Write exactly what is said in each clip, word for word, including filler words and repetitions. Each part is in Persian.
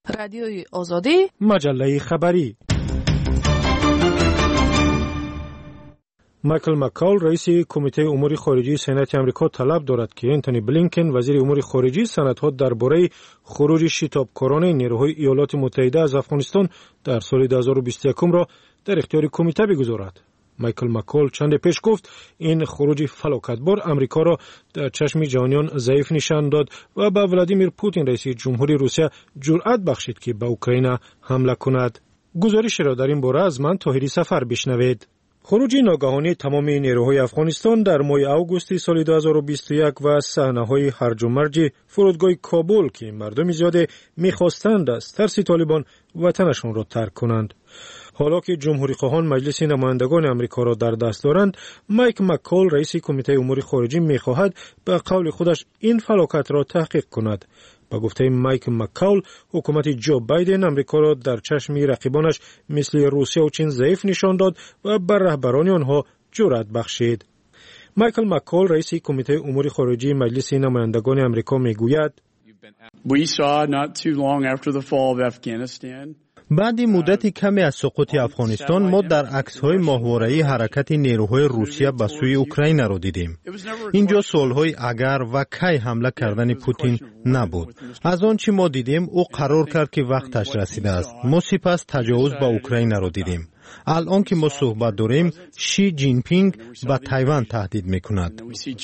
رادیوی آزادی، مجله خبری. مایکل مکال رئیس کمیته امور خارجی سنات آمریکا طلب دارد که انتونی بلینکن وزیر امور خارجی سندها درباره خروج شتابکاران نیروهای ایالات متحده از افغانستان در سال دو هزار و بیست و یک را در اختیار کمیته بگذارد. مایکل مکال چند پیش گفت این خروج فلاکتبار امریکا را در چشم جهانیان ضعیف نشان داد و به ولادیمیر پوتین رئیس جمهوری روسیه جرأت بخشید که به اوکراین حمله کند. گزارش را در این باره از من طاهری سفر بشنوید. خروج ناگهانی تمام نیروهای افغانستان در ماه اوگوست سال دو هزار و بیست و یک و صحنه‌های هرج و مرج فرودگاه کابل که مردم زیاد می‌خواستند از ترس طالبان وطنشان را ترک کنند. حالا که جمهوری خواهان مجلس نمایندگان آمریکا را در دست دارند، مایک مکال رئیس کمیته امور خارجی می‌خواهد به قول خودش این فلاکت را تحقیق کند. با گفته مایک مکال، حکومت جو بایدن امریکا را در چشم رقیبانش مثل روسیه و چین ضعیف نشان داد و بر رهبران آنها جرأت بخشید. مایکل مکال رئیس کمیته امور خارجی مجلس نمایندگان آمریکا میگوید: We saw not too long after the fall of Afghanistan بعد مدتی کمی از سقوط افغانستان ما در عکس‌های ماهواره‌ای حرکت نیروهای روسیه به سوی اوکراین را دیدیم. اینجا سوال‌های اگر و کی حمله کردن پوتین نبود. از آنچه ما دیدیم او قرار کرد که وقتش رسیده است. ما سپس تجاوز به اوکراین را دیدیم. الان که ما صحبت داریم شی جین پینگ به تایوان تهدید می‌کند.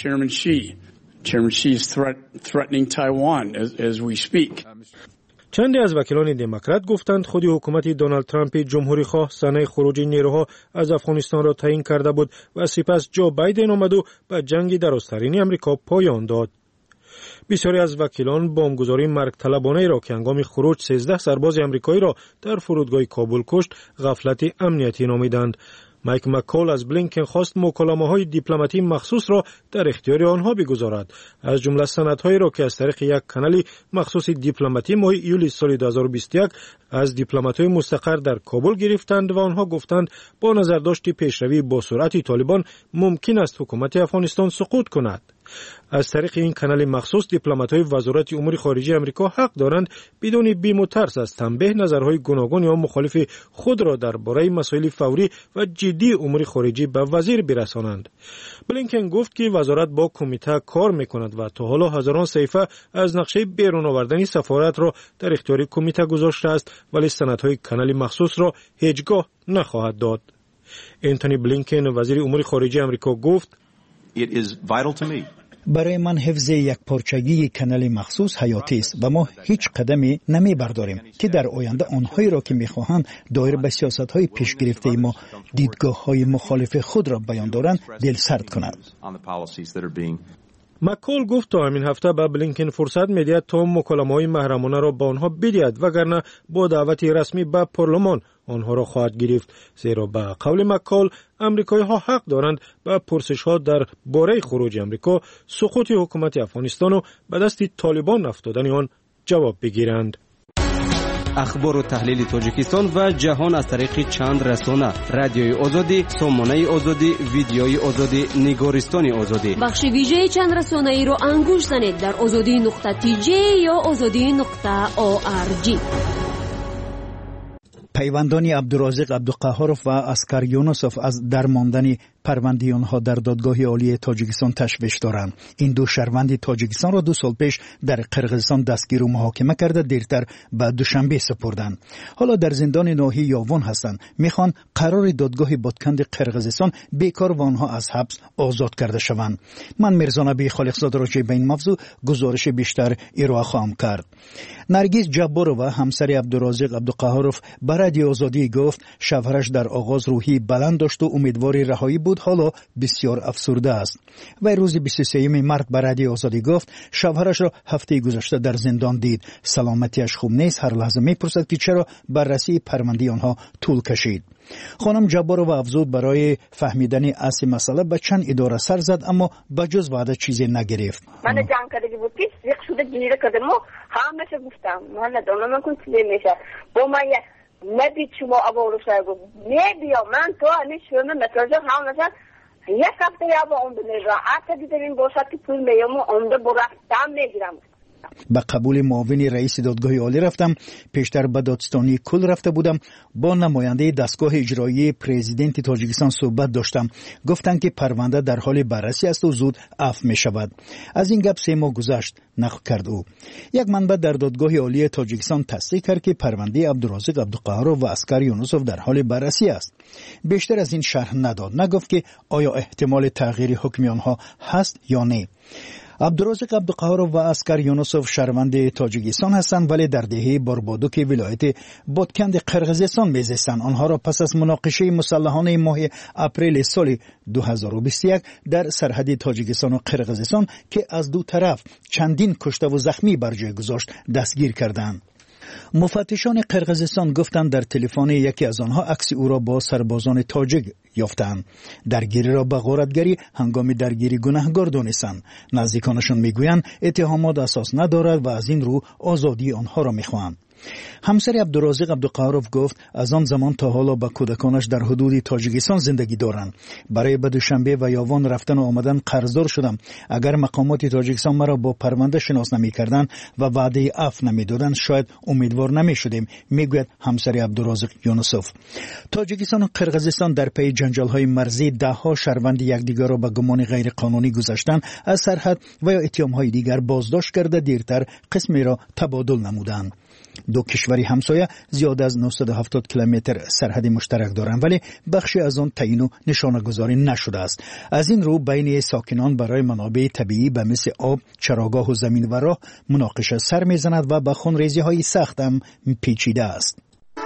چندی از وکیلان دموکرات گفتند خود حکومت دونالد ترامپ جمهوری خواه سنه خروج نیروها از افغانستان را تعیین کرده بود و سپس جو بایدن آمد و به جنگ درازترین امریکا پایان داد. بسیاری از وکیلان بمبگذاری مرگ طلبانه را که هنگام خروج سیزده سرباز آمریکایی را در فرودگاه کابل کشت غفلت امنیتی نامیدند. مایک مکال از بلینکن خواست مکالمه‌های دیپلماتی مخصوص را در اختیار آنها بگذارد. از جمله سندهایی را که از طریق یک کانال مخصوص دیپلماتی ماه ایولی سال دو هزار و بیست و یک از دیپلمات‌های مستقر در کابل گرفتند و آنها گفتند با نظرداشت پیشروی با سرعت طالبان ممکن است حکومت افغانستان سقوط کند. از طریق این کانال مخصوص دیپلمات‌های وزارت امور خارجه آمریکا حق دارند بدون بیم و ترس از تنبیه نظرهای گوناگون یا مخالف خود را درباره مسائل فوری و جدی امور خارجه به وزیر برسانند. بلینکن گفت که وزارت با کمیته کار می‌کند و تا حالا هزاران صفحه از نقشه بیرون آوردن سفارت را در اختیار کمیته گذاشته است ولی سندهای کانال مخصوص را هیچگاه نخواهد داد. انتونی بلینکن وزیر امور خارجه آمریکا گفت: It is vital to me. برای من حفظ یک پارچگی کانال مخصوص حیاتی است و ما هیچ قدمی نمی برداریم که در آینده آنهایی را که می‌خواهند دایر به سیاست‌های پیش گرفته ما دیدگاه‌های مخالف خود را بیان دارند دل سرد کنند. مکال گفت تا همین هفته به بلینکن فرصت می‌دهد تا مکالمه‌های محرمانه را با آنها بدهد وگرنه با دعوت رسمی به پارلمان آنها را خواهد گرفت. زیرا به قول مکال امریکایی‌ها حق دارند به پرسش‌ها در باره خروج امریکا، سقوط حکومت افغانستان و به دست طالبان افتادن آن جواب بگیرند. اخبار و تحلیل تاجیکستان و جهان از طریق چند رسانه: رادیوی آزادی، سامانه آزادی، ویدیوی آزادی، نگارستان آزادی. بخش ویژه چند رسانه ای را انگوش زنید در آزادی نقطه تی جی یا آزادی نقطه او آر جی. پیوندان عبدالرازق عبدالقهارов و اسکر یونسوف از درماندن پرونده آنها در دادگاه عالی تاجیکستان تشویش دارند. این دو شهروند تاجیکستان را دو سال پیش در قرقیزستان دستگیر و محاکمه کرده دیرتر به دوشنبه سپردند. حالا در زندان ناحیه یاون هستند. میخوان قرار دادگاه بادکند قرقیزستان بیکار و آنها از حبس آزاد کرده شوند. من میرزا نبی خالقزاده راجع به این موضوع گزارش بیشتر ارائه خواهم کرد. نرگس جبارova همسر عبدالرازق عبدالقهارov برای رادیو آزادی گفت شوهرش در آغاز روحی بلند داشت و امیدوار رهایی بود، حالا بسیار افسرده است. و روز بیست و سوم مارس به رادیو آزادی گفت شوهرش را هفته گذشته در زندان دید. سلامتیش خوب نیست. هر لحظه میپرسد که چرا بررسی پرونده آنها طول کشید. خانم جبارova افزود برای فهمیدن اصل مسئله به چند اداره سر زد اما بجز وعده چیزی نگرفت. من جانکاری بود که سیخ شده گیره کردم و همه گفتم من ندونم من کنم چی میشه با من ندید شما ابو رشای گفت نه بیا من تو همیشه شما مساجر هم نشد یک هفته یا با اون بنیر را حتی دیدیم باشد که پول میام و اونده برفتم میگیرم به قبول معاون رئیس دادگاه عالی رفتم. پیشتر به دادستانی کل رفته بودم. با نماینده دستگاه اجرایی پرزیدنت تاجیکستان صحبت داشتم. گفتند که پرونده در حال بررسی است و زود عفو می شود. از این گپ سه ماه گذشت، نقل کرد او. یک منبع در دادگاه عالی تاجیکستان تصدیق کرد که پرونده عبدالرازق عبدالقهارov و اسکر یونسوف در حال بررسی است. بیشتر از این شرح نداد. نگفت که آیا احتمال تغییر حکم آنها هست یا نه. عبدالرازق عبدالقهارov و اسکر یونسوف شهروند تاجیکستان هستند، ولی در دهه باربادوک ولایت بادکند قرقیزستان میزیستند. آنها را پس از مناقشه مسلحانه ماه اپریل سال دو هزار و بیست و یک در سرحد تاجیکستان و قرقیزستان که از دو طرف چندین کشته و زخمی بر جای گذاشت دستگیر کردند. مفتشان قرقیزستان گفتند در تلفن یکی از آنها عکس او را با سربازان تاجیک یافتند. درگیری را به غارتگری هنگام درگیری گناهکار دانستند. نزدیکانشان میگویند اتهامات اساس ندارد و از این رو آزادی آنها را میخواهند. همسر عبدالرازق عبدالقهارov گفت از آن زمان تا حالا با کودکانش در حدود تاجیکستان زندگی دارند. برای به دوشنبه و یاوان رفتن و آمدن قرضدار شدم. اگر مقامات تاجیکستان مرا با پرونده شناس نمی‌کردند و وعده عفو نمی‌دادند شاید امیدوار نمی‌شدیم، میگوید همسر عبدالرازق یونسوف. تاجیکستان و قرقیزستان در پی جنجال‌های مرزی ده‌ها شهروند یکدیگر را به گمان غیر قانونی گذاشتن از سرحد و یا اتهام‌های دیگر بازداشت کرده دیرتر قسمی را تبادل نمودند. دو کشوری همسایه زیاد از نهصد و هفتاد کیلومتر سرحد مشترک دارند، ولی بخشی از آن تعیین و نشانه‌گذاری نشده است. از این رو بین ساکنان برای منابع طبیعی به مثل آب، چراگاه و زمین و راه مناقشه سر می‌زند و به خونریزی‌های سخت هم پیچیده است.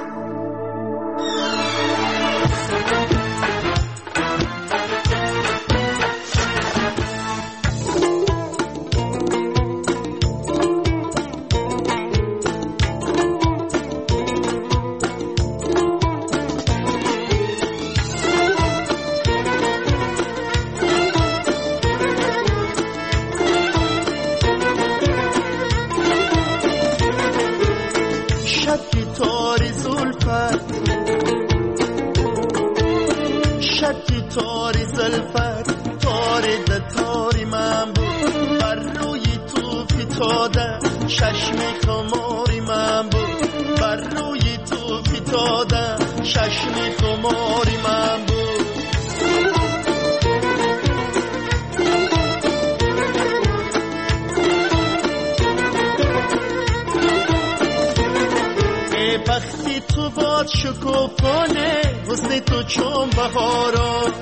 شکوفانه حسن تو چون بهاران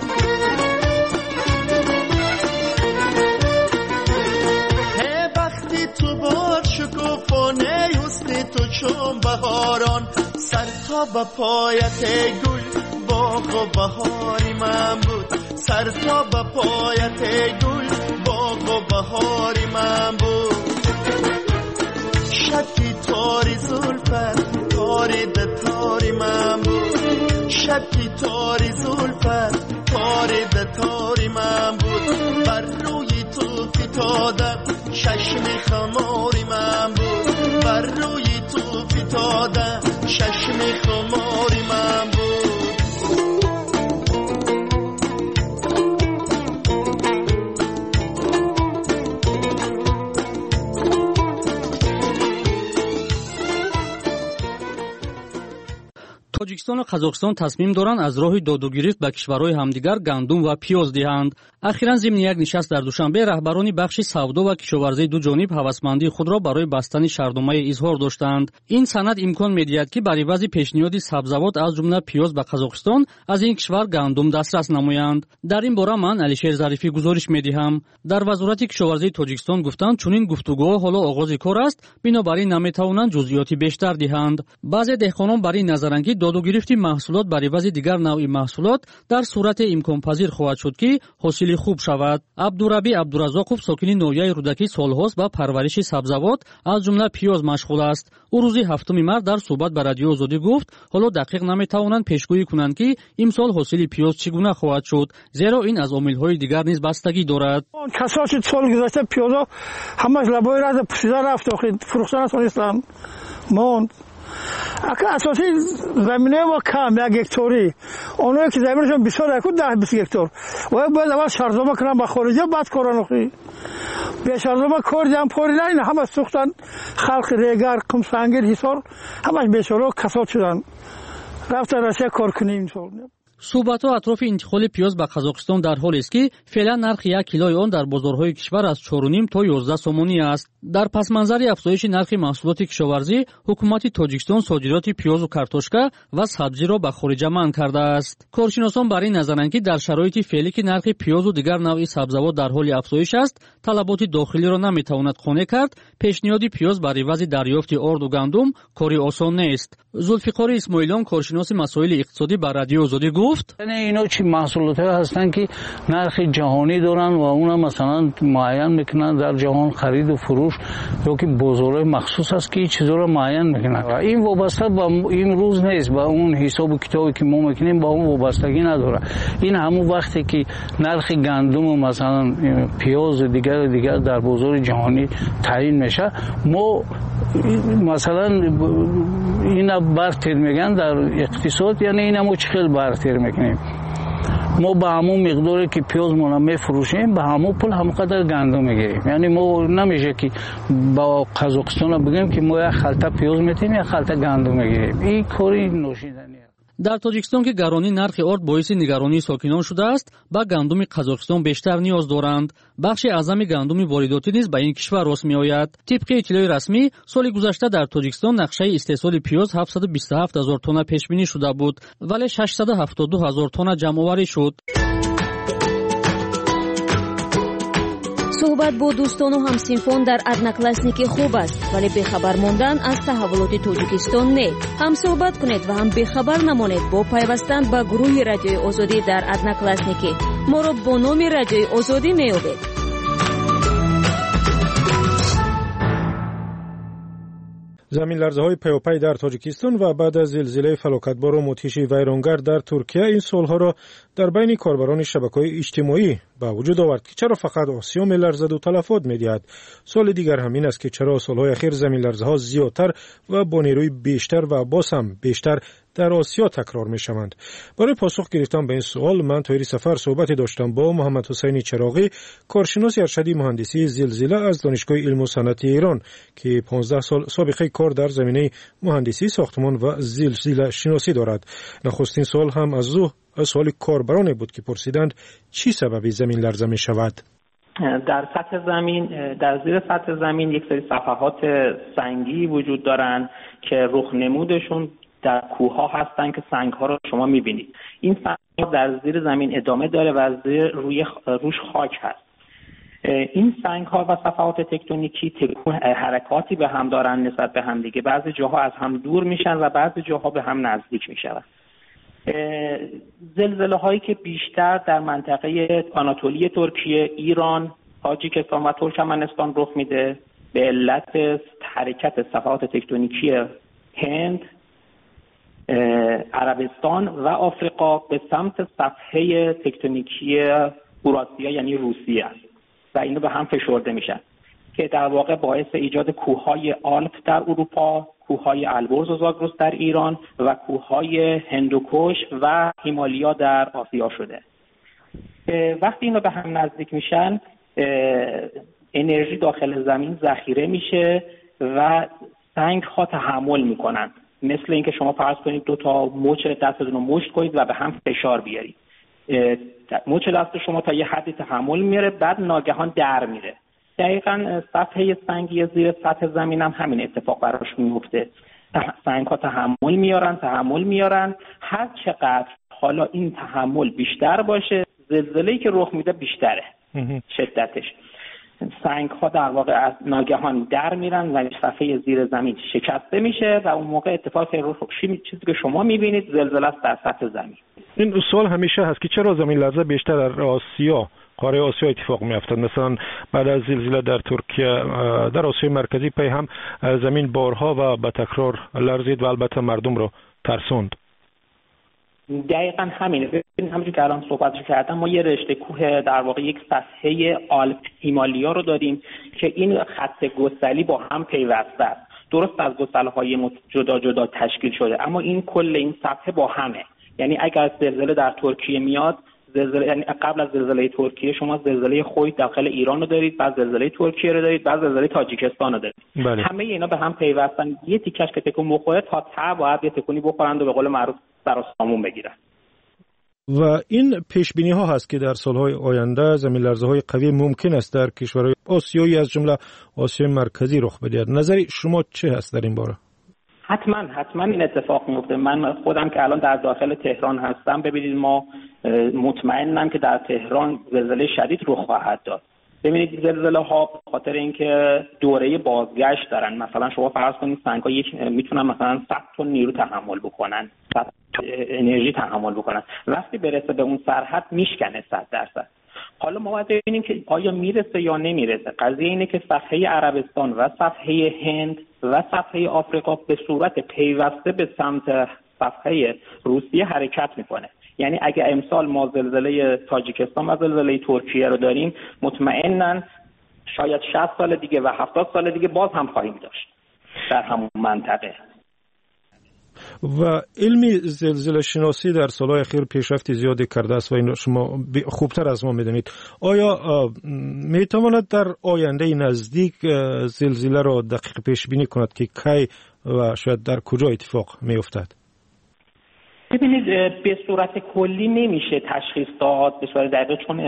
هی وقتی تو باد شکوفانه حسن تو چون بهاران سر تا به پایت گل باغ و بهاری من بود سر تا به پایت گل باغ و بهاری من بود شکی تاری زلفت تاری ده تاری من بود شکی تاری زلفت تاری ده تاری من بود بر روی تو فتادم چشم خماری من بود بر روی تو فتادم چشم خماری من بود тоҷикистон ва қазоқистон тасмим доранд аз роҳи додугирифт ба кишварҳои ҳамдигар гандум ва пиёз диҳанд. ахиран зимни як нишаст дар душанбе раҳбарони бахши савдо ва кишоварзии дуҷониб ҳавасмандии худро барои бастани шаҳрномае изҳор доштанд. ин санад имкон медиҳад ки бар ивази пешниҳоди сабзавот аз ҷумла пиёз ба қазоқистон аз ин кишвар гандум дастрас намоянд. дар ин бора ман алишер зарифӣ гузориш медиҳам. дар вазорати кишоварзии тоҷикистон гуфтанд чунин гуфтугӯҳо ҳоло оғози кор аст, бинобар ин наметавонанд ҷузъиёти бештар диҳанд. баъзе деҳқонон бар ин назаранд ки додугирифти маҳсулот бар ивази дигар навъи маҳсулот дар сурате имконпазир хоҳад шуд ки ҳосили хуб шавад. абдураби абдуразоқов сокини ноҳияи рӯдакӣ солҳост ба парвариши сабзавот аз ҷумла пиёз машғул аст. ӯ рӯзи ҳафтуми март дар суҳбат ба радиои озодӣ гуфт ҳоло дақиқ наметавонанд пешгӯӣ кунанд ки имсол ҳосили пиёз чӣ гуна хоҳад шуд, зеро ин аз омилҳои дигар низ бастагӣ дорад. касоси соли гузашта пиёзо ҳамаш лабои раза пусида рафт, охир фурӯхта натонистанд монд. اساسی زمینه ما کم یک هکتاری، اونایی که زمینشون بسیار یک ده بیست هکتار و باید اول شرطنامه کنن با خارجی بعد کارن. اخی بیچاره کردم پوری نه همه سوختن خلق ریگر قمسانگیر حصار همش بیچاره کسات شدن رفتن روسیه کار کنیم اینطور. صحبت‌ها اطراف انتقال پیاز به قزاقستان در حالی است که فعلا نرخ یک کیلوی آن در بازارهای کشور از چهار و نیم تا یازده سومانی است. در پس منظر افزایش نرخ محصولات کشاورزی، حکومت تاجیکستان صادرات پیاز و کارتوشکا و سبزی را به خارج منع کرده است. کارشناسان بر این نظرند که در شرایط فعلی که نرخ پیاز و دیگر نوع سبزیجات در حال افزایش است، طلبات داخلی را نمی‌تواند قانع کرد. پیشنهاد پیاز برای عوض دریافت آرد و گندم کاری آسان نیست. ذوالفقار اسماعیلیان کارشناس مسائل اقتصادی بر رادیو آزادی گفت: اینا چی محصولات هستن که نرخ جهانی دارن و اونا مثلا معین میکنن در جهان خرید و فروش یا که بازارهای مخصوص است که چیزا رو معین میکنن. این وابسته با این روز نیست، با اون حساب و کتابی که ما میکنیم با اون وابستگی نداره. این همون وقتی که نرخ گندم و مثلا پیاز دیگر دیگر در بازار جهانی تعیین میشه، ما مثلا اینا برتر میگن در اقتصاد، یعنی اینا ما چخیل برتر میکنیم. ما به همون مقداری که پیاز ما میفروشیم به همون پول همونقدر گندم میگیریم. یعنی ما نمیشه که با قزاقستان بگیم که ما یک خلطه پیاز میتیم یا خلطه گندم میگیریم. این کاری نوشیدنیه. در تاجیکستان که گرانی نرخ آرد باعث نگرانی ساکنان شده است، با گندم قزاقستان بیشتر نیاز دارند. بخش اعظم گندم وارداتی نیز به این کشور راست میآید. طبق اطلاع رسمی، سال گذشته در تاجیکستان نقشه استحصال پیاز هفتصد و بیست و هفت هزار تن پیش بینی شده بود، ولی ششصد و هفتاد و دو هزار تن جمع آوری شد. صحبت با دوستان و همسینفان در ادناکلاسنیکی خوب است، ولی بخبر ماندن از تحولات تاجیکستان نه. هم صحبت کنید و هم بخبر نمانید با پیوستن به گروه رادیوی آزادی در ادناکلاسنیکی. ما را با نام رادیوی آزادی میابید. زمین لرزه های پیوپی در تاجیکستان و بعد از زلزله فلاکتبار و متیش ویرانگر در ترکیه این سالها را در بین کاربران شبکه‌های اجتماعی به وجود آورد که چرا فقط آسیا می‌لرزد و تلفات می‌دهد. سوال دیگر همین است که چرا سالهای اخیر زمین لرزه ها زیادتر و با نیروی بیشتر و باز هم بیشتر در آسیا تکرار می‌شوند. برای پاسخ گرفتن به این سوال من طوری سفر صحبت داشتم با محمد حسین چراغی، کارشناس ارشدی مهندسی زلزله از دانشگاه علم و صنعت ایران که پانزده سال سابقه کار در زمینه مهندسی ساختمان و زلزله شناسی دارد. نخستین سوال هم از او سوال کاربران بود که پرسیدند چی سبب زمین لرزه می شود؟ در سطح زمین، در زیر سطح زمین یک سری صفحات سنگی وجود دارند که رخ نمودشون در کوه‌ها هستن که سنگ‌ها رو شما می‌بینید. این سنگ‌ها در زیر زمین ادامه داره و زیر روی روش خاک هست. این سنگ‌ها و صفحات تکتونیکی تکون حرکاتی به هم دارن نسبت به هم دیگه. بعضی جاها از هم دور میشن و بعضی جاها به هم نزدیک میشن. زلزله هایی که بیشتر در منطقه آناتولی ترکیه، ایران، تاجیکستان و ترکمنستان رخ میده به علت حرکت صفحات تکتونیکی هند، عربستان و آفریقا به سمت صفحه تکتونیکی اوراسیا یعنی روسیه است و اینو به هم فشرده میشن که در واقع باعث ایجاد کوههای آلپ در اروپا، کوههای البرز و زاگرس در ایران و کوههای هندوکش و هیمالیا در آسیا شده. وقتی اینا به هم نزدیک میشن، انرژی داخل زمین ذخیره میشه و سنگ ها تحمل میکنن. مثل اینکه شما فرض کنید دو تا مچ دستتون رو مشت کنید و به هم فشار بیارید. مچ دست شما تا یه حدی تحمل میاره، بعد ناگهان در میره. دقیقاً صفحه سنگی زیر سطح زمین هم همین اتفاق براش میفته. سنگ ها تحمل میارن تحمل میارن هر چقدر حالا این تحمل بیشتر باشه، زلزله‌ای که رخ میده بیشتره شدتش. سنگ ها در واقع از ناگهان در میرن و صفحه زیر زمین شکسته میشه و اون موقع اتفاق رخ چیزی که شما میبینید زلزله است در سطح زمین. این سوال همیشه هست که چرا زمین لرزه بیشتر در آسیا، قاره آسیا اتفاق میافتد؟ مثلا بعد از زلزله در ترکیه، در آسیای مرکزی پی هم زمین بارها و به تکرار لرزید و البته مردم رو ترسوند. دقیقاً همینه. ببینید همونجوری که الان صحبتش کردم، ما یه رشته کوه در واقع یک صفحه آلپ هیمالیا رو داریم که این خط گسلی با هم پیوسته است. درست از گسل‌های جدا جدا تشکیل شده، اما این کل این صفحه با همه. یعنی اگر زلزله در ترکیه میاد، زلزله، یعنی قبل از زلزله ترکیه شما زلزله خوی داخل ایران رو دارید، بعد زلزله ترکیه رو دارید، بعد زلزله تاجیکستان رو دارید. بله. همه اینا به هم پیوستن. یه تیکش که تکون بخوره تا ته باید یه تکونی بخورند و به قول معروف سر و سامون بگیرن. و این پیش بینی ها هست که در سالهای آینده زمین لرزه های قوی ممکن است در کشورهای آسیایی از جمله آسیای مرکزی رخ بدهد. نظر شما چه هست در این باره؟ حتما حتما این اتفاق میفته. من خودم که الان در داخل تهران هستم، ببینید ما مطمئنم که در تهران زلزله شدید رخ خواهد داد. ببینید زلزله ها به خاطر اینکه دوره بازگشت دارن، مثلا شما فرض کنید سنگ ها یک میتونن مثلا صد تن نیرو تحمل بکنن، صد انرژی تحمل بکنن، وقتی برسه به اون سرحد میشکنه صد درصد. حالا ما باید ببینیم که آیا میرسه یا نمیرسه. قضیه اینه که صفحه عربستان و صفحه هند و صفحه آفریقا به صورت پیوسته به سمت صفحه روسیه حرکت میکنه. یعنی اگه امسال ما زلزله تاجیکستان و زلزله ترکیه رو داریم، مطمئناً شاید شصت سال دیگه و هفتاد سال دیگه باز هم خواهیم داشت در همون منطقه. و علم زلزله شناسی در سالهای اخیر پیشرفت زیادی کرده است و این شما خوبتر از ما میدونید. آیا میتواند در آینده نزدیک زلزله را دقیق پیش بینی کند که کی و شاید در کجا اتفاق میافتد؟ ببینید به صورت کلی نمیشه تشخیص داد به صورت دقیق، چون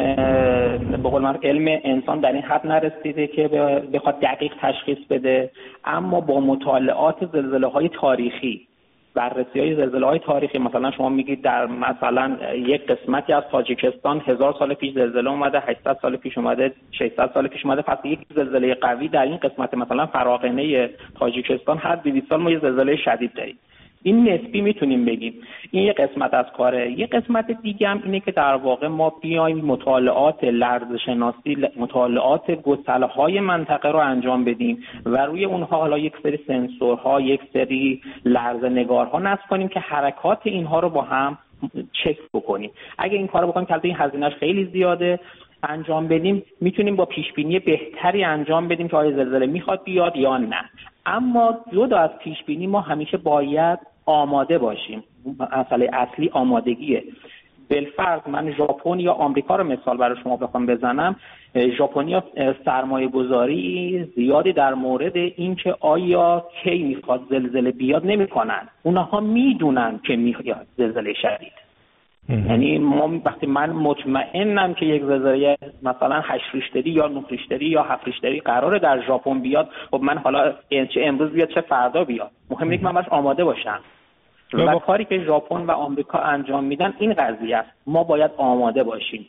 به قول من علم انسان در این حد نرسیده که بخواد دقیق تشخیص بده. اما با مطالعات زلزله‌های تاریخی، بررسی‌های زلزله‌های تاریخی، مثلا شما میگید در مثلا یک قسمتی از تاجیکستان هزار سال پیش زلزله اومده، هشتصد سال پیش اومده، ششصد سال پیش اومده، پس یک زلزله قوی در این قسمت مثلا فراغنه تاجیکستان هر دویست سال ما یه زلزله شدید داریم. این نسبی میتونیم بگیم. این یه قسمت از کاره. یه قسمت دیگه هم اینه که در واقع ما بیایم مطالعات لرزشناسی، مطالعات گسله‌های منطقه رو انجام بدیم و روی اونها حالا یک سری سنسورها، یک سری لرزه‌نگارها نصب کنیم که حرکات اینها رو با هم چک بکنیم. اگه این کارو بکنیم که البته این هزینه‌اش خیلی زیاده، انجام بدیم، میتونیم با پیشبینی بهتری انجام بدیم که آیا زلزله میخواد بیاد یا نه. اما جدا از پیشبینی ما همیشه باید آماده باشیم. مسئله اصلی آمادگیه. بالفرض من ژاپن یا آمریکا رو مثال برای شما بخوام بزنم، ژاپنیا سرمایه گذاری زیادی در مورد اینکه آیا کی میخواد زلزله بیاد نمیکنن. اونها میدونن که میاد زلزله شدید. یعنی ما وقتی من مطمئنم که یک زلزله مثلا هشت ریشتری یا نه ریشتری یا هفت ریشتری قراره در ژاپن بیاد، خب من حالا چه امروز بیاد چه فردا بیاد، مهم اینه که من باش آماده باشم. و کاری که ژاپن و آمریکا انجام میدن این قضیه است، ما باید آماده باشیم.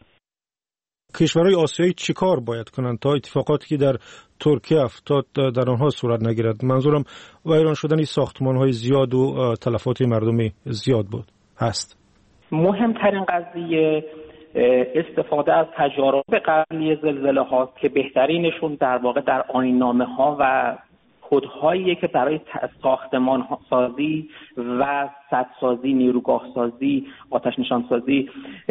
کشورهای آسیایی چیکار باید کنند تا اتفاقاتی که در ترکیه افتاد در آنها صورت نگیرد؟ منظورم ویران شدن ساختمان‌های زیاد و تلفات مردمی زیاد بود هست. مهمترین قضیه استفاده از تجارب قبلی زلزله هاست که بهترینشون در واقع در آیین‌نامه ها و کدهایی که برای ساختمان سازی و سدسازی، نیروگاه سازی، آتش نشان سازی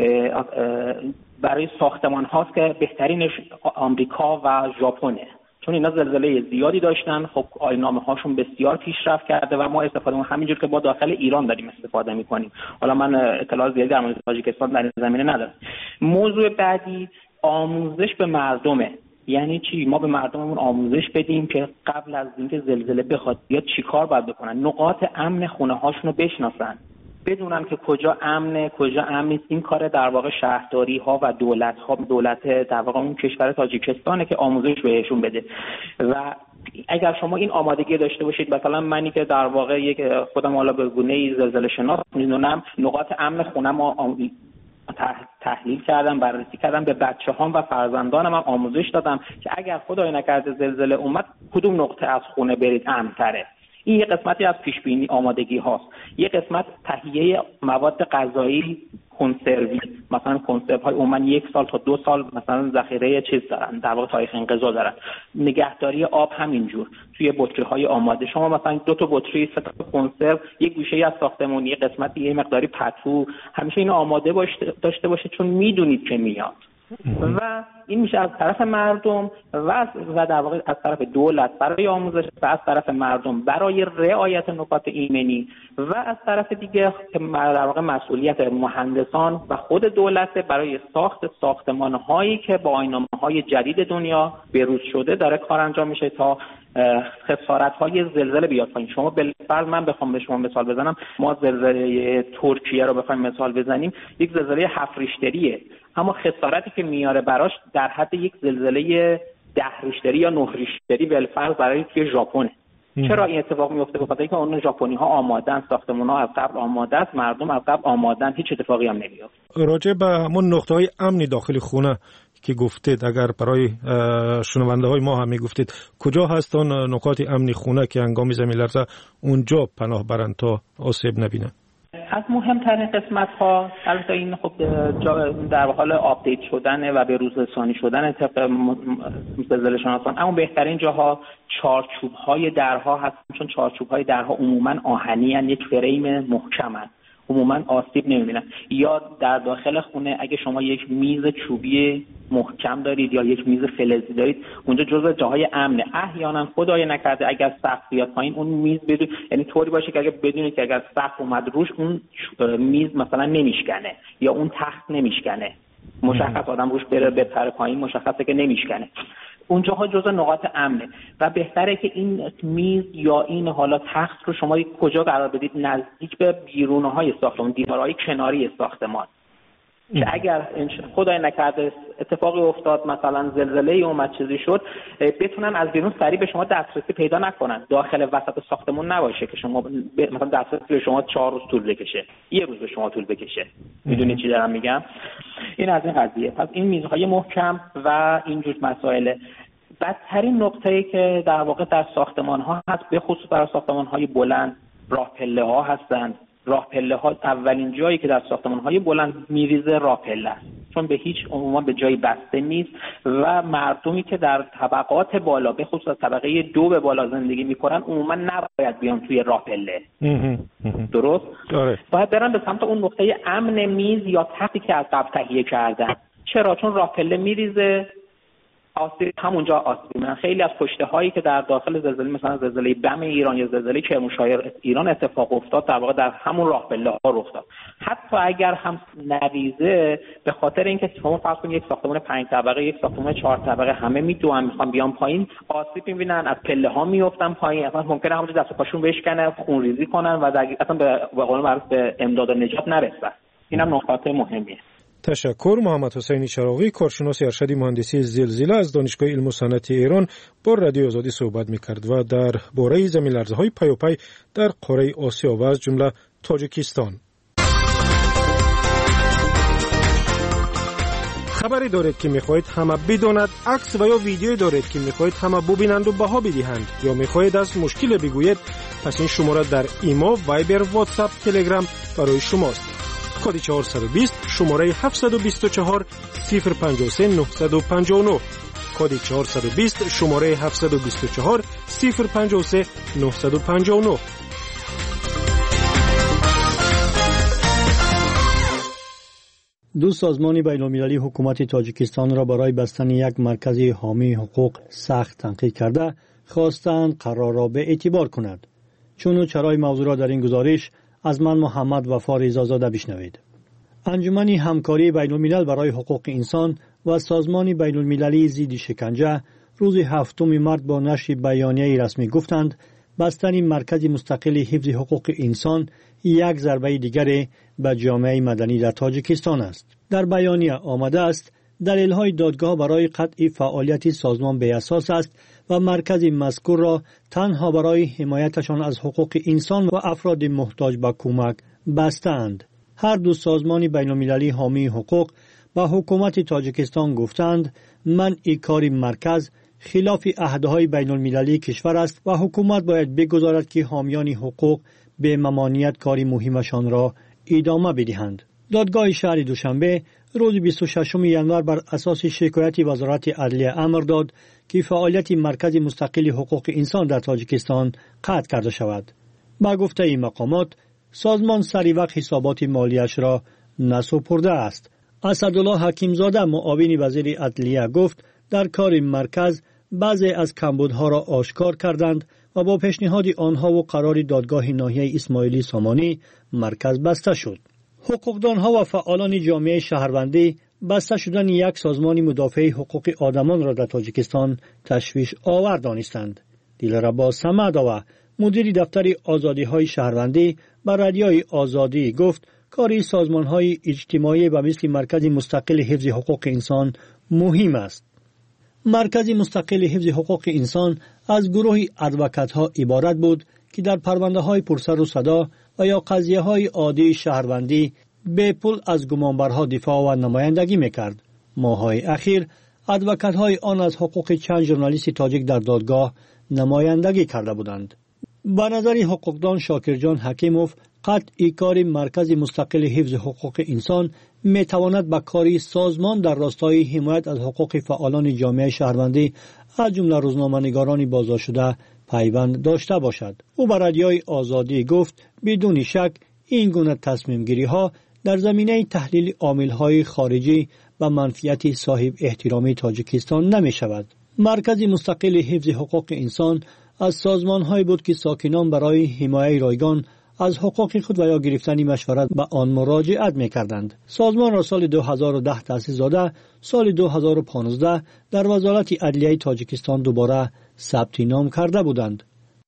برای ساختمان هاست که بهترینش آمریکا و ژاپنه، چون اینا زلزله زیادی داشتن. خب آیین‌نامه هاشون بسیار پیشرفت کرده و ما استفاده اون همینجور که با داخل ایران داریم استفاده میکنیم. حالا من اطلاع زیادی در مورد تاجیکستان در این زمینه ندارم. موضوع بعدی آموزش به مردمه. یعنی چی؟ ما به مردممون آموزش بدیم که قبل از اینکه زلزله بخواد بیاد چیکار باید بکنن، نقاط امن خونه هاشون رو بشناسن، بدونن که کجا امنه کجا امن نیست. این کار در واقع شهرداری ها و دولت ها، دولت در واقع اون کشور تاجیکستانه که آموزش بهشون بده. و اگر شما این آمادگی داشته باشید، مثلا منی که در واقع یک خودم حالا به گونه‌ای زلزله شناس میدونم، نقاط امن خونم رو تحلیل کردم، بررسی کردم، به بچه‌هام و فرزندانم هم آموزش دادم که اگر خدای نکرده زلزله اومد کدوم نقطه از خونه برید امن‌تره. این یه قسمتی از پیشبینی آمادگی هاست. یه قسمت تهیه مواد غذایی کنسروی، مثلا کنسرو های عموما یک سال تا دو سال مثلا ذخیره چیز دارن، در واقع تاریخ انقضا دارن. نگهداری آب همینجور توی بطری های آماده. شما مثلا دو تا بطری، سه تا کنسرو، یک گوشه از ساختمون، یه قسمتی یه مقداری پتو، همیشه اینو آماده باشه داشته باشه، چون میدونید که میاد. و این میشه از طرف مردم و و در واقع از طرف دولت برای آموزش و از طرف مردم برای رعایت نکات ایمنی و از طرف دیگه در واقع مسئولیت مهندسان و خود دولت برای ساخت ساختمان‌هایی که با آیین‌نامه‌های جدید دنیا بروز شده داره کار انجام میشه تا خسارت‌های زلزله بیاد پایین. شما بالفرض من بخوام به شما مثال بزنم، ما زلزله ترکیه رو بخوایم مثال بزنیم، یک زلزله هفت ریشتریه، اما خسارتی که میاره براش در حد یک زلزله ده ریشتری یا نه ریشتری بالفرض برای توی ژاپن. چرا این اتفاق میفته؟ به خاطر اینکه اون ژاپنی‌ها آمادن، ساختمان‌ها از قبل آماده است، مردم از قبل آمادن، هیچ اتفاقی هم نمیفته. راجع به همون نقطه‌های امنی داخل خونه که گفتید، اگر برای شنونده های ما هم میگفتید کجا هستن نقاط امنی خونه که هنگام زمین لرزه اونجا پناه برند تا آسیب نبینن؟ از مهمترین قسمت ها البته این خب در حال آپدیت شدن و به روز رسانی شدن طبق زلزله شناسان، اما بهترین جاها چارچوب های درها هستن، چون چارچوب های درها عموما آهنی ان، یک فریم محکمن، عموما آسیب نمیبینن. یا در داخل خونه اگه شما یک میز چوبی محکم دارید یا یک میز فلزی دارید، اونجا جزو جاهای امنه. احیانا خدای نکرده اگر سقف بیاد پایین، اون میز بدون، یعنی طوری باشه که اگه بدونید که اگر سقف اومد روش اون میز مثلا نمیشکنه یا اون تخت نمیشکنه، مشخص آدم روش بره بپره پایین مشخصه که نمیشکنه. اونجاها جزء نقاط امنه و بهتره که این میز یا این حالا تخت رو شما کجا قرار بدید؟ نزدیک به بیرونه‌های ساختمان، دیوارهای کناری ساختمان، که اگر خدای نکرده اتفاقی افتاد، مثلا زلزله ای اومد چیزی شد، بتونن از بیرون سریع به شما دسترسی پیدا نکنن، داخل وسط ساختمون نباشه که شما مثلا دسترسی به شما چهار روز طول بکشه، یه روز به شما طول بکشه. میدونید چی دارم میگم؟ این از این قضیه. پس این میزهای محکم و اینجور مسائل. بدترین نقطه‌ای که در واقع در ساختمان‌ها هست، به خصوص در ساختمان‌های بلند، راه پله‌ها هستند. راه پله‌ها اولین جایی که در ساختمان‌های بلند میریزه راه پله است، چون به هیچ عنوان به جایی بسته نیست و مردمی که در طبقات بالا، به خصوص طبقه دو به بالا زندگی می‌کنن، عموما نباید بیان توی راه پله. درست؟ آره. باید برن به سمت اون نقطه امن میز یا تختی که از قبل تهیه کردن. چرا؟ چون راه پله میریزه، آسیب همونجا آسیب می‌بینن. خیلی از کشته هایی که در داخل زلزله مثلا زلزله بم ایران یا زلزله کرمانشاه ایران اتفاق افتاد، در واقع در همون راه پله ها رخ داد. حتی اگر هم نریزه، به خاطر اینکه شما فرض کنید یک ساختمان پنج طبقه، یک ساختمان چهار طبقه، همه میدوئن میخوان بیان پایین، آسیب می‌بینن، از پله ها میافتن پایین، اصلا ممکنه همونجا دست و پاشون بشکنه، خونریزی کنن و در اصلا به قول معروف به امداد و نجات نرسن. اینم نکات مهمیه. تشکر. محمد حسین چراغی، کارشناس ارشد مهندسی زلزله از دانشگاه علم و صنعت ایران، با رادیو آزادی صحبت می‌کرد و در باره زمین لرزه‌های پیاپی در قاره آسیا و از جمله تاجیکستان. خبری دارید که می‌خواهید همه بداند، عکس و یا ویدیویی دارید که می‌خواهید همه ببینند و بها بدهند، یا می‌خواهید از مشکل بگویید، پس این شماره در ایما، وایبر، واتساپ، تلگرام برای شماست. کد چهارصد و بیست، شماره هفتصد و بیست و چهار صفر پنجاه و سه نهصد و پنجاه و نه. کد چهارصد و بیست، شماره هفتصد و بیست و چهار صفر پنجاه و سه نهصد و پنجاه و نه. دو سازمان بین‌المللی حکومت تاجیکستان را برای بستن یک مرکز حامی حقوق سخت تنقید کرده، خواستند قرار را به اعتبار کند. چون و چرای موضوع را در این گزارش از من محمد وفا رضازاده بشنوید. انجمن همکاری بین‌الملل برای حقوق انسان و سازمان بین‌المللی ضد شکنجه روز هفتم مارس با نشر بیانیه رسمی گفتند بستن مرکز مستقل حفظ حقوق انسان یک ضربه دیگر به جامعه مدنی در تاجیکستان است. در بیانیه آمده است دلیل‌های دادگاه برای قطع فعالیت سازمان به اساس است و مرکز مذکور را تنها برای حمایتشان از حقوق انسان و افراد محتاج به کمک بستند. هر دو سازمان بین‌المللی حامی حقوق با حکومت تاجیکستان گفتند منع کار مرکز خلاف عهدهای بین‌المللی کشور است و حکومت باید بگذارد که حامیان حقوق به ممانعت کار مهمشان را ادامه بدهند. دادگاه شهر دوشنبه روز بیست و ششم ژانویه بر اساس شکایت وزارت عدلیه امر داد که فعالیت مرکز مستقل حقوق انسان در تاجیکستان قطع کرده شود. با گفته این مقامات، سازمان سری وقت حسابات مالیش را نسپرده است، اسدالله حکیمزاده معاون وزیر عدلیه گفت در کار مرکز بعضی از کمبودها را آشکار کردند و با پیشنهاد آنها و قرار دادگاه ناحیه اسماعیلی سامانی مرکز بسته شد. حقوقدانها و فعالان جامعه شهروندی بسته شدن یک سازمان مدافع حقوق آدمان را در تاجیکستان تشویش آور دانستند. دیلربا سمداوا مدیر دفتر آزادی‌های شهروندی بر رادیوی آزادی گفت کاری سازمان‌های اجتماعی و مثل مرکز مستقل حفظ حقوق انسان مهم است. مرکز مستقل حفظ حقوق انسان از گروه ادوکات‌ها عبارت بود که در پرونده‌های پرسر و صدا و یا قضیه‌های عادی شهروندی به پول از گمانبرها دفاع و نمایندگی می‌کرد. ماه‌های اخیر ادوکات‌های آن از حقوق چند ژورنالیست تاجیک در دادگاه نمایندگی کرده بودند. به نظر حقوقدان شاکرجان حکیموف قطعی کار مرکز مستقل حفظ حقوق انسان میتواند به کاری سازمان در راستای حمایت از حقوق فعالان جامعه شهروندی از جمله روزنامه‌نگاران بازداشت شده پیوند داشته باشد. او به رادیوی آزادی گفت بدون شک این گونه تصمیم گیری ها در زمینه تحلیل عامل‌های خارجی و منفعت صاحب احترامی تاجیکستان نمی شود. مرکز مستقل حفظ حقوق انسان از سازمان‌هایی بود که ساکنان برای حمایت رایگان از حقوق خود و یا گرفتن مشورت به آن مراجعت می‌کردند. سازمان را سال دو هزار و ده تأسیس زده، سال دو هزار و پانزده در وزارت عدلیه تاجیکستان دوباره ثبت نام کرده بودند.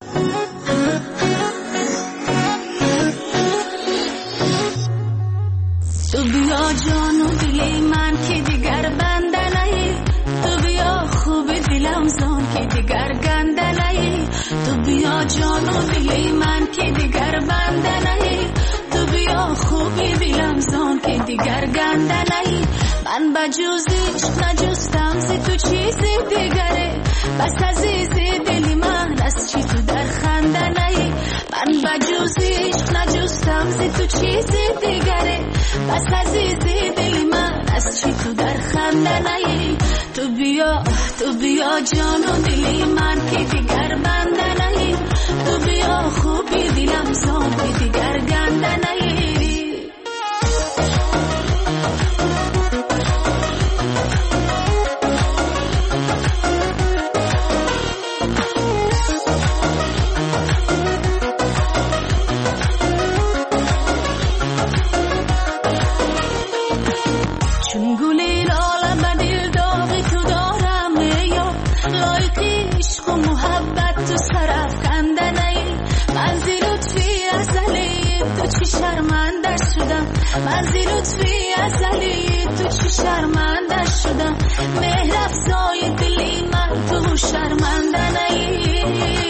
تو بیا جان و دل من که دیگر بنده نهی، تو بیا خوب دلم زان که دیگر گنده نهی، تو بیا جان و دل من که دیگر بنده نهی، تو بیا خوب دلم زان که دیگر گنده نهی. من بجوزیش نجستم زی تو چیزی دیگره، بس عزیزی دلی من از چی تو در خنده نهی. من بجوزیش نجستم زی تو چیزی دیگره، بس عزیزی دلی من از چی تو در خنده نهی. تو بیا تو بیا جان و دلی من که دیگر بنده نهی، تو بیا خوبی دلم زان که دیگر گنده نهی. من زی لطفی ازلی تو چی شرمنده شدم، مهر افزای دلی من تو شرمنده نهی.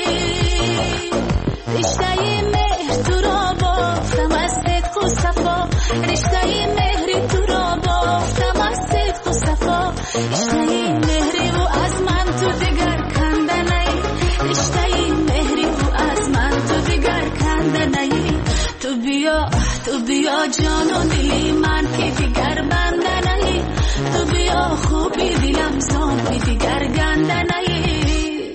رشته مهر تو را بافتم از صدق و صفا، رشته مهری تو را بافتم از صدق و صفا، رشته مهری و از من تو دیگر کنده نهی، رشته مهری و از من تو دیگر کنده نهی. تو بیا تو بیا جان و دلی من که دیگر بنده نهی، تو بیا خوبی دلم زان که دیگر گنده نهی.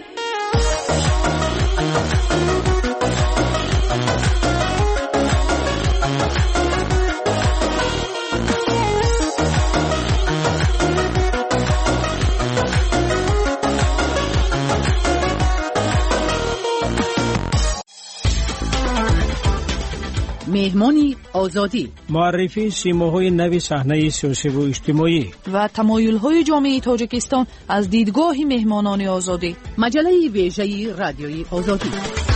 مهمانی آزادی، معرفی سیماهای نوی صحنه سیاسی و اجتماعی و تمایل‌های جامعه تاجیکستان از دیدگاه مهمانان آزادی. مجله ویژه رادیوی آزادی.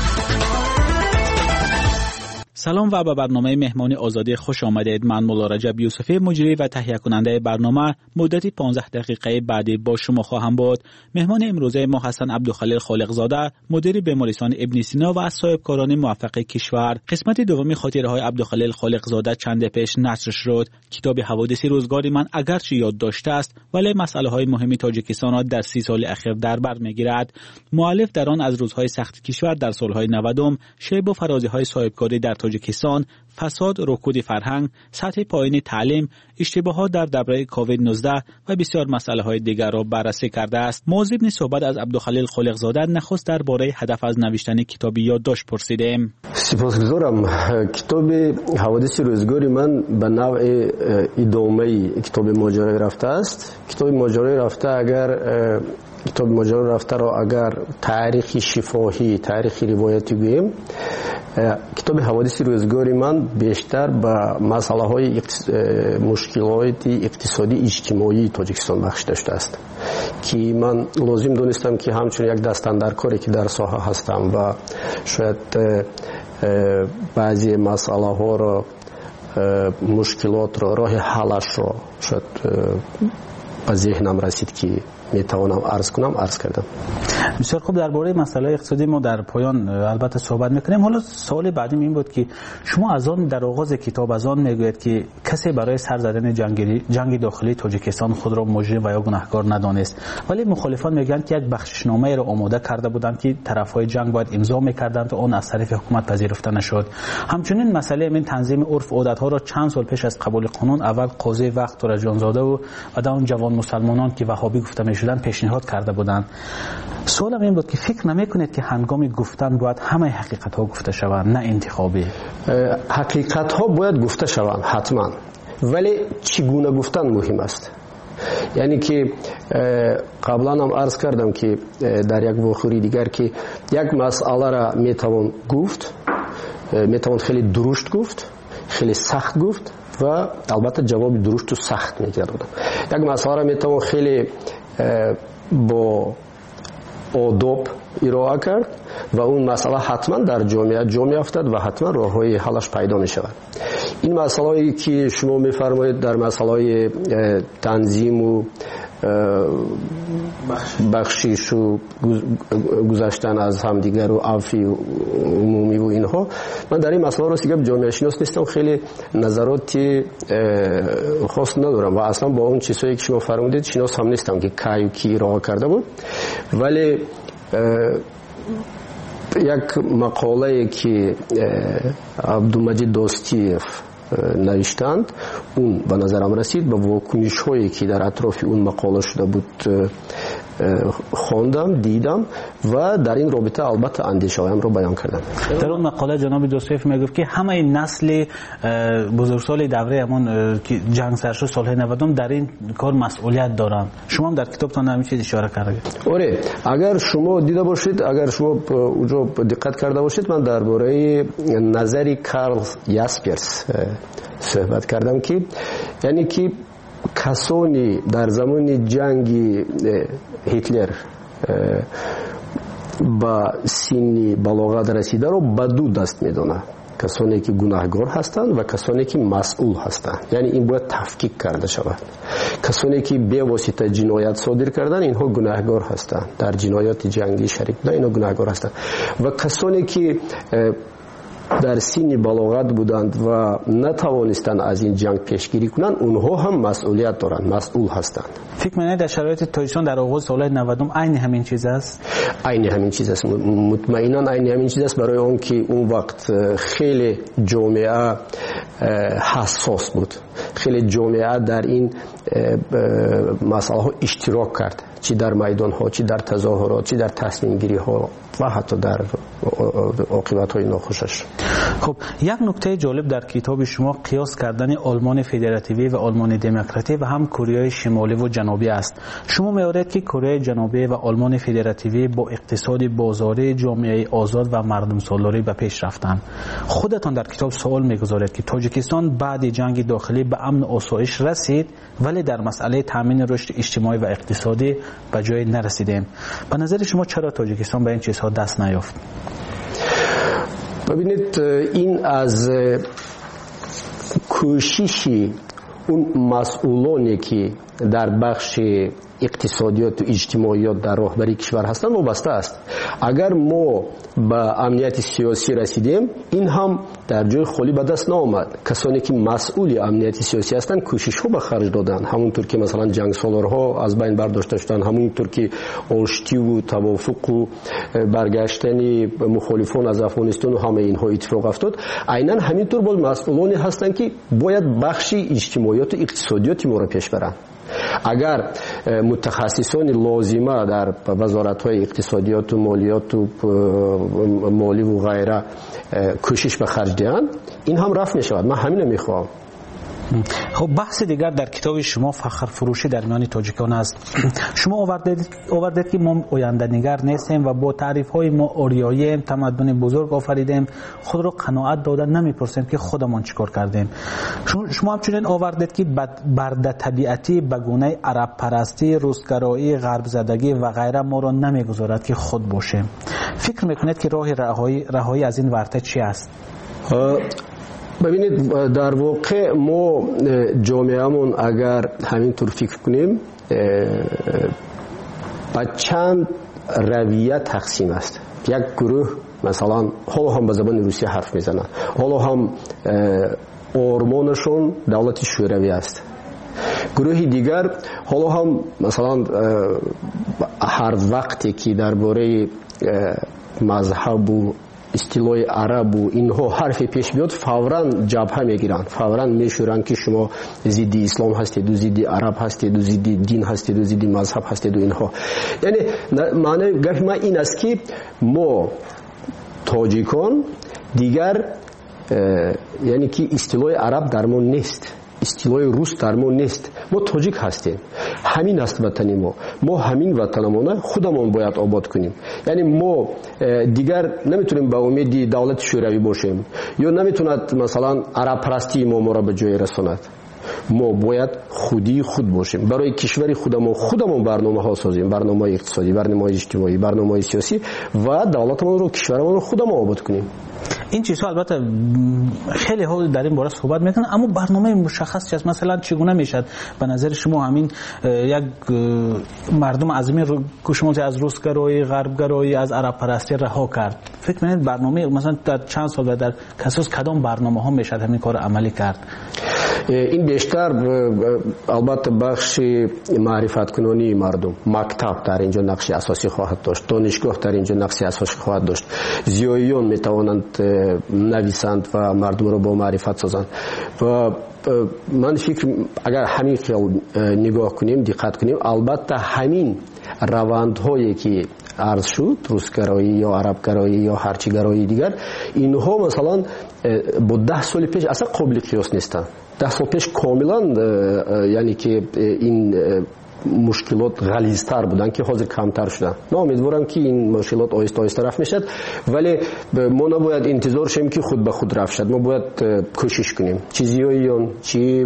سلام و به برنامه مهمانی آزادی خوش آمدید. من مولا رجب یوسفی مجری و تهیه کننده برنامه مدتی پانزده دقیقه بعدی با شما خواهم بود. مهمان امروزه ما حسن عبدالخلیل خالقزاده، مدیر بیمارستان ابن سینا و از صاحبکاران موفق کشور. قسمت دوم خاطره‌های عبدالخلیل خالقزاده چند پیش نشر شد. کتاب حوادث روزگار من اگرچه یاد داشته است ولی مسائل مهم تاجیکستان را در سی سال اخیر در بر می‌گیرد. مؤلف در آن از روزهای سخت کشور در سالهای نود شیب و فرازی‌های صاحبکاری در تاجیکستان، فساد، رکود فرهنگ، سطح پایین تعلیم، اشتباهات در دوره کووید نوزده و بسیار مسائل های دیگر را بررسی کرده است. موضوع صحبت از عبدالخلیل خالقزاده نخست درباره هدف از نوشتن کتاب یادداشت پرسیدیم. سپاسگزارم. کتاب حوادث روزگاری من به نوع ادامه کتاب ماجرای رفته است. کتاب ماجرای رفته اگر کتاب ماجرای رفته را اگر تاریخ شفاهی، تاریخ روایتی گوییم، کتاب حوادث روزگاری من بیشتر به مسئله های اقتص... مشکلات اقتصادی اجتماعی تاجیکستان بخش داشته است که من لازم دونستم که همچون یک دستاندرکاری که در ساحه هستم و شاید بعضی مسئله ها را، مشکلات را، راه حلش را شاید به ذهنم رسید که میتوانم عرض کنم، عرض کردم. بسیار خوب. درباره مسئله اقتصادی ما در پایان البته صحبت میکنیم. حالا سوال بعدی این بود که شما از آن در آغاز کتاب از آن میگوید که کسی برای سر زدن جنگ جنگ داخلی تاجیکستان خود را مجرم و یا گناهکار ندانست، ولی مخالفان میگن که یک بخششنامه را آماده کرده بودند که طرفهای جنگ باید امضا میکردند و آن از طرف حکومت پذیرفته نشد. همچنین مسئله این تنظیم عرف و عادت‌ها را چند سال پیش از قبول قانون اول قاضی وقت تورجانزاده و بعد اون جوان مسلمانان که وهابی گفته میشدن پیشنهاد کرده بودند. سوالم این بود که فکر نمیکنید که هنگام گفتن باید همه حقیقت ها گفته شوند، نه انتخابی؟ حقیقت ها باید گفته شوند حتما، ولی چگونه گفتن مهم است. یعنی که قبلا هم عرض کردم که در یک واقعی دیگر که یک مسئله را میتوان گفت، میتوان خیلی درشت گفت، خیلی سخت گفت و البته جواب درشت و سخت میگردم. یک مسئله را میتوان خیلی با آداب ارائه کرد و اون مسئله حتما در جامعه جا میافتد و حتما راههای حلش پیدا می شود. این مسئله‌ای که شما میفرمایید در مسئله تنظیم و بخشش و گذشتن از همدیگر و عفی عمومی و اینها، من در این مسئله راستی که جامعه شناس نیستم، خیلی نظرات خاص ندارم و اصلا با اون چیزایی که شما فرمودید شناس هم نیستم که کی و کی راه کرده بود. ولی یک مقاله که عبدالمجید داستیف نوشتند اون به نظرم رسید، به واکنش هایی که در اطراف اون مقاله شده بود خواندم، دیدم و در این رابطه البته اندیشه هایم رو بیان کردم. در اون مقاله جناب دوستیف میگفت که همه نسل بزرگسال دوره همان که جنگ سر شد سال نود در این کار مسئولیت دارن. شما هم در کتابتان همین چیز اشاره کردید. آره، اگر شما دیده باشید، اگر شما اونجا دقت کرده باشید، من درباره نظری کارل یاسپرس صحبت کردم که یعنی که کسانی در زمان جنگ هیتلر با سن بلاغت رسیده رو به دو دست میدونه، کسانی که گناهکار هستند و کسانی که مسئول هستند. یعنی این باید تفکیک کرده شود. کسانی که به واسطه جنایت صادر کردن اینها گناهکار هستند، در جنایات جنگی شریک بودن اینها گناهکار هستند و کسانی که در سن بلاغت بودند و نتوانستند از این جنگ پیشگیری کنند اونها هم مسئولیت دارند، مسئول هستند. فکر می‌کنید در شرایط تاجیکستان در آغاز سال نود عین همین چیز است؟ عین همین چیز است، مطمئنا عین همین چیز است، برای اون که اون وقت خیلی جامعه حساس بود، خیلی جامعه در این مسئله ها اشتراک کرد، چی در میدان ها، چی در تظاهرات، چی در تصمیم گیری ها و حتی در عاقبت های ناخوشش. خب یک نکته جالب در کتاب شما قیاس کردن آلمان فدراتیوی و آلمان دموکراتی و هم کره شمالی و جنوبی است. شما می‌آورید که کره جنوبی و آلمان فدراتیوی با اقتصاد بازاری، جامعه آزاد و مردم سالاری به پیش رفتند. خودتان در کتاب سوال می‌گذارید که تاجیکستان بعد جنگ داخلی به امن و آسایش رسید ولی در مسئله تامین رشد اجتماعی و اقتصادی به جای نرسیدیم. به نظر شما چرا تاجیکستان به این چیزها دست نیافت؟ ببینید، این از کوششی اون مسئولانی که در بخش اقتصادیات و اجتماعیات در راهبری کشور هستند وابسته است. اگر ما به امنیت سیاسی رسیدیم این هم در جای خالی به دست نآمد. کسانی که مسئول امنیت سیاسی هستند کوشش ها به خرج دادند، همونطور که مثلا جنگ سالارها از بین برداشته شدند، همونطور که آشتی و توافق و برگشتن مخالفان از افغانستان و همه اینها اتفاق افتاد. عیناً همینطور باز مسئولانی هستند که باید بخش اجتماعیات و اقتصادیات ما را پیش برند. اگر متخصصان لازمه در وزارت‌های اقتصادیات و مالیات و مالی و غیره کوشش به خرج دهند این هم رفع می شود. من همین میخوام. خب بحث دیگر در کتاب شما فخر فروشی در میان تاجیکان است. شما آوردید آوردید که ما آینده نگر نیستیم و با تعریف های ما اوریایی تمدن بزرگ آفریدیم، خود را قناعت دادن نمیپرسیم که خودمان چیکار کردیم. شما همچنین آوردید که برده طبیعتی به گونه عرب پرستی، روسگرایی، غرب زدگی و غیره ما را نمیگذارد که خود باشیم. فکر میکنید که راه رهایی رهایی از این ورطه چی است؟ ببینید در واقع ما جامعهمون اگر همینطور فکر کنیم با چند رویه تقسیم است. یک گروه مثلا حالا هم به زبان روسی حرف میزنن، حالا هم آرمانشون دولت شوروی است. گروه دیگر حالا هم مثلا هر وقتی که درباره مذهب و اصطلاح عرب و اینها حرفی پیش بیاد فوراً جبهه میگیرن، فوراً میشورن که شما ضد اسلام هستید و ضد عرب هستید و ضد دین هستید و ضد مذهب هستید و اینها. یعنی معنی گفت ما این است که ما تاجیکان دیگر یعنی که اصطلاح عرب در ما نیست، اصطلاح روس در ما نیست. ما تاجیک هستیم، همین است وطن ما. ما همین وطنمون خودمون باید آباد کنیم. یعنی ما دیگر نمیتونیم به امید دولت شوروی باشیم یا نمیتوند مثلا عرب پرستی ما ما را به جای رساند. ما باید خودی خود باشیم، برای کشور خودمون خودمون برنامه ها سازیم، برنامه اقتصادی، برنامه اجتماعی، برنامه سیاسی و دولتمون رو کشورمون رو خودمون آباد کنیم. این چیزها البته خیلی ها در این باره صحبت میکنن، اما برنامه مشخصی است. مثلا چگونه میشد به نظر شما همین یک مردم عظیمی رو که شما از روسگرایی، غربگرایی، از عرب پرستی رها کرد؟ فکر میکنید برنامه مثلا در چند سال و در کساس کدام برنامه ها میشد همین کار عملی کرد؟ این بیشتر البته بخش معرفت کنانی مردم، مکتب در اینجا نقش اساسی خواهد داشت، دانشگاه در اینجا نقش اساسی خواهد داشت. زیاییان میتوانند نویسند و مردم را با معرفت سازند. و من فکر اگر همین خیال نگاه کنیم، دقت کنیم، البته همین روندهایی که عرض شد، روسگرایی یا عربگرایی یا هرچی گرایی دیگر، اینها مثلا با ده سال پیش اصلا قابل قیاس نیستند. ده سال پیش کاملا یعنی که این مشکلات غلیظتر بودن که حاضر کمتر شدن. من امیدوارم که این مشکلات آهسته آهسته رفع میشد، ولی ما نباید انتظار شیم که خود به خود رفع شد. ما باید کوشش کنیم، چیزیاییان چی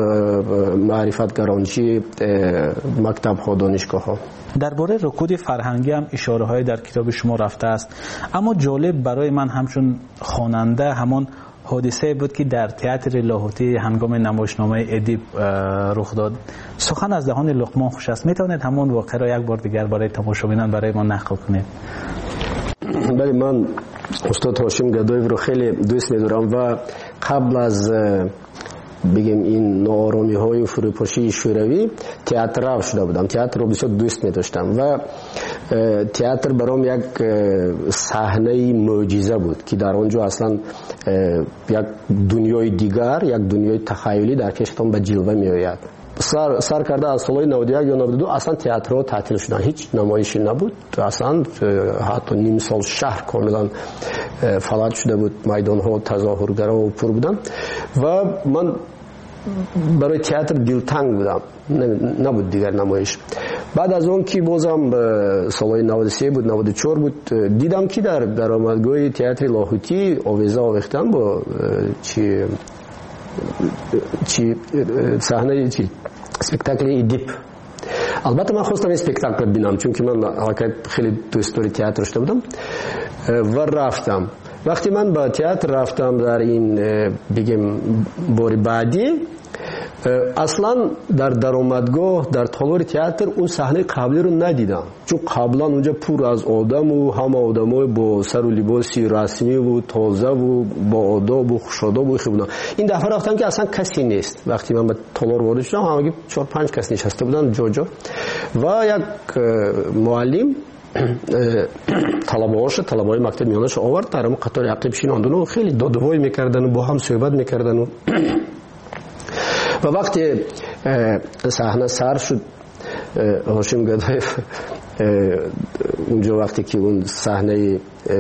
معرفتگران چی مکتب ها، دانشگاه ها. درباره رکود فرهنگی هم اشاره های در کتاب شما رفته است، اما جالب برای من همچون خواننده همان حادثه بود که در تئاتر لاهوتی هنگام نمایشنامه ادیب رخ داد. سخن از دهان لقمان خوش است. میتونید همون واقعه را یک بار دیگر برای تماشاگران برای ما نقل کنید؟ بله، من استاد هاشم گدایف رو خیلی دوست می‌دارم و قبل از بگیم این ناآرامی های فروپاشی شوروی تئاتر رو شده بودم. تئاتر رو بسیار دوست می داشتم و تئاتر برام یک صحنه معجزه بود که در آنجا اصلا یک دنیای دیگر، یک دنیای تخیلی در کشتم به جلوه می آید. سر, سر کرده از سال نود و یک یا نود و دو اصلا تئاترها تعطیل شدن، هیچ نمایشی نبود. اصلا حتی نیم سال شهر کاملا فلج شده بود، میدان ها تظاهرگرا و پر بودن و من برای تئاتر دلتنگ بودم، نبود دیگر نمایش. بعد از اون که بازم سالهای نود و سه بود، نود و چهار بود، دیدم که در درآمدگاه تئاتر لاهوتی آویزه آویختن با چی چی صحنه چی اسپکتاکل ادیب. البته من خواستم اسپکتاکل ببینم چون که من حقیقت خیلی دوست داری تئاتر شده بودم و رفتم. وقتی من با تئاتر رفتم در این بگیم بار بعدی، اصلا در درآمدگاه در تالار تئاتر اون صحنه قبلی رو ندیدم، چون قبلا اونجا پر از آدم و همه آدمای با سر و لباسی رسمی و تازه و با آداب و خوش‌آداب و خوب بودن. این دفعه رفتم که اصلا کسی نیست. وقتی من به تالار وارد شدم همگی چهار پنج کس نشسته بودن جا جا و یک معلم طلبه‌هاش طلبه‌های مکتب میانش آورد در اون قطار عقب شیناندن و خیلی دادوایی میکردن و با هم صحبت میکردن و و وقتی صحنه سر شد هاشم گدایف اونجا وقتی که اون صحنه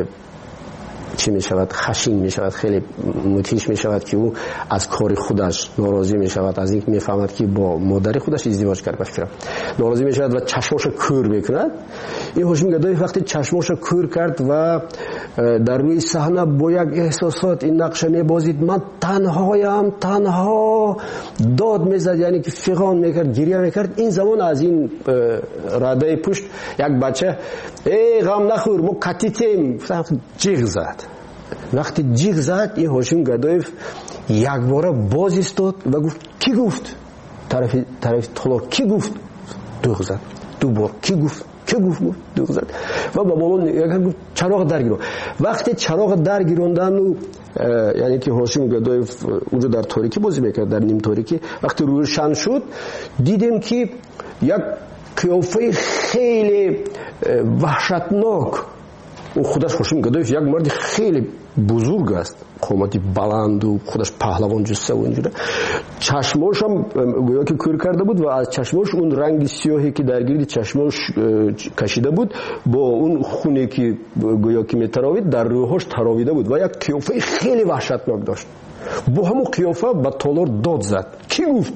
چی می شود خشین می شود خیلی متیش می شود که او از کار خودش ناراضی می شود، از اینکه می فهمد که با مادر خودش ازدواج کرد بفکرم ناراضی می شود و چشماش کور میکند. این هاشم گدایف وقتی چشماش کور کرد و در روی صحنه با یک احساسات این نقشه می بازید، من تنهایم تنها داد می زد، یعنی که فغان می کرد گریه می کرد. این زمان از این رده پشت یک بچه ای غم نخور ما کتیتیم جیغ زد. وقتی جیغ زد این هاشم گدایف یک باره باز ایستاد و گفت کی گفت؟ طرف طرف تالار کی گفت؟ دوغ زد. دو بار کی گفت؟ کی گفت؟ دوغ زد و با بالون یک گفت چراغ درگیرون. وقتی چراغ درگیروندن و یعنی که هاشم گدایف اونجا در تاریکی بازی میکرد، در نیم تاریکی، وقتی روشن شد دیدیم که یک قیافه خیلی وحشتناک. او خودش هاشم گدایف یک مرد خیلی بزرگ است، قامتی بلند و خودش پهلوان جسه و اینجوره. چشماش هم گویا که کور کرده بود و از چشماش اون رنگ سیاهی که در گرد چشماش کشیده بود با اون خونی که گویا که میتراوید در روحش تراویده بود و یک قیافه خیلی وحشتناک داشت. با همون قیافه به تالار داد زد کی گفت؟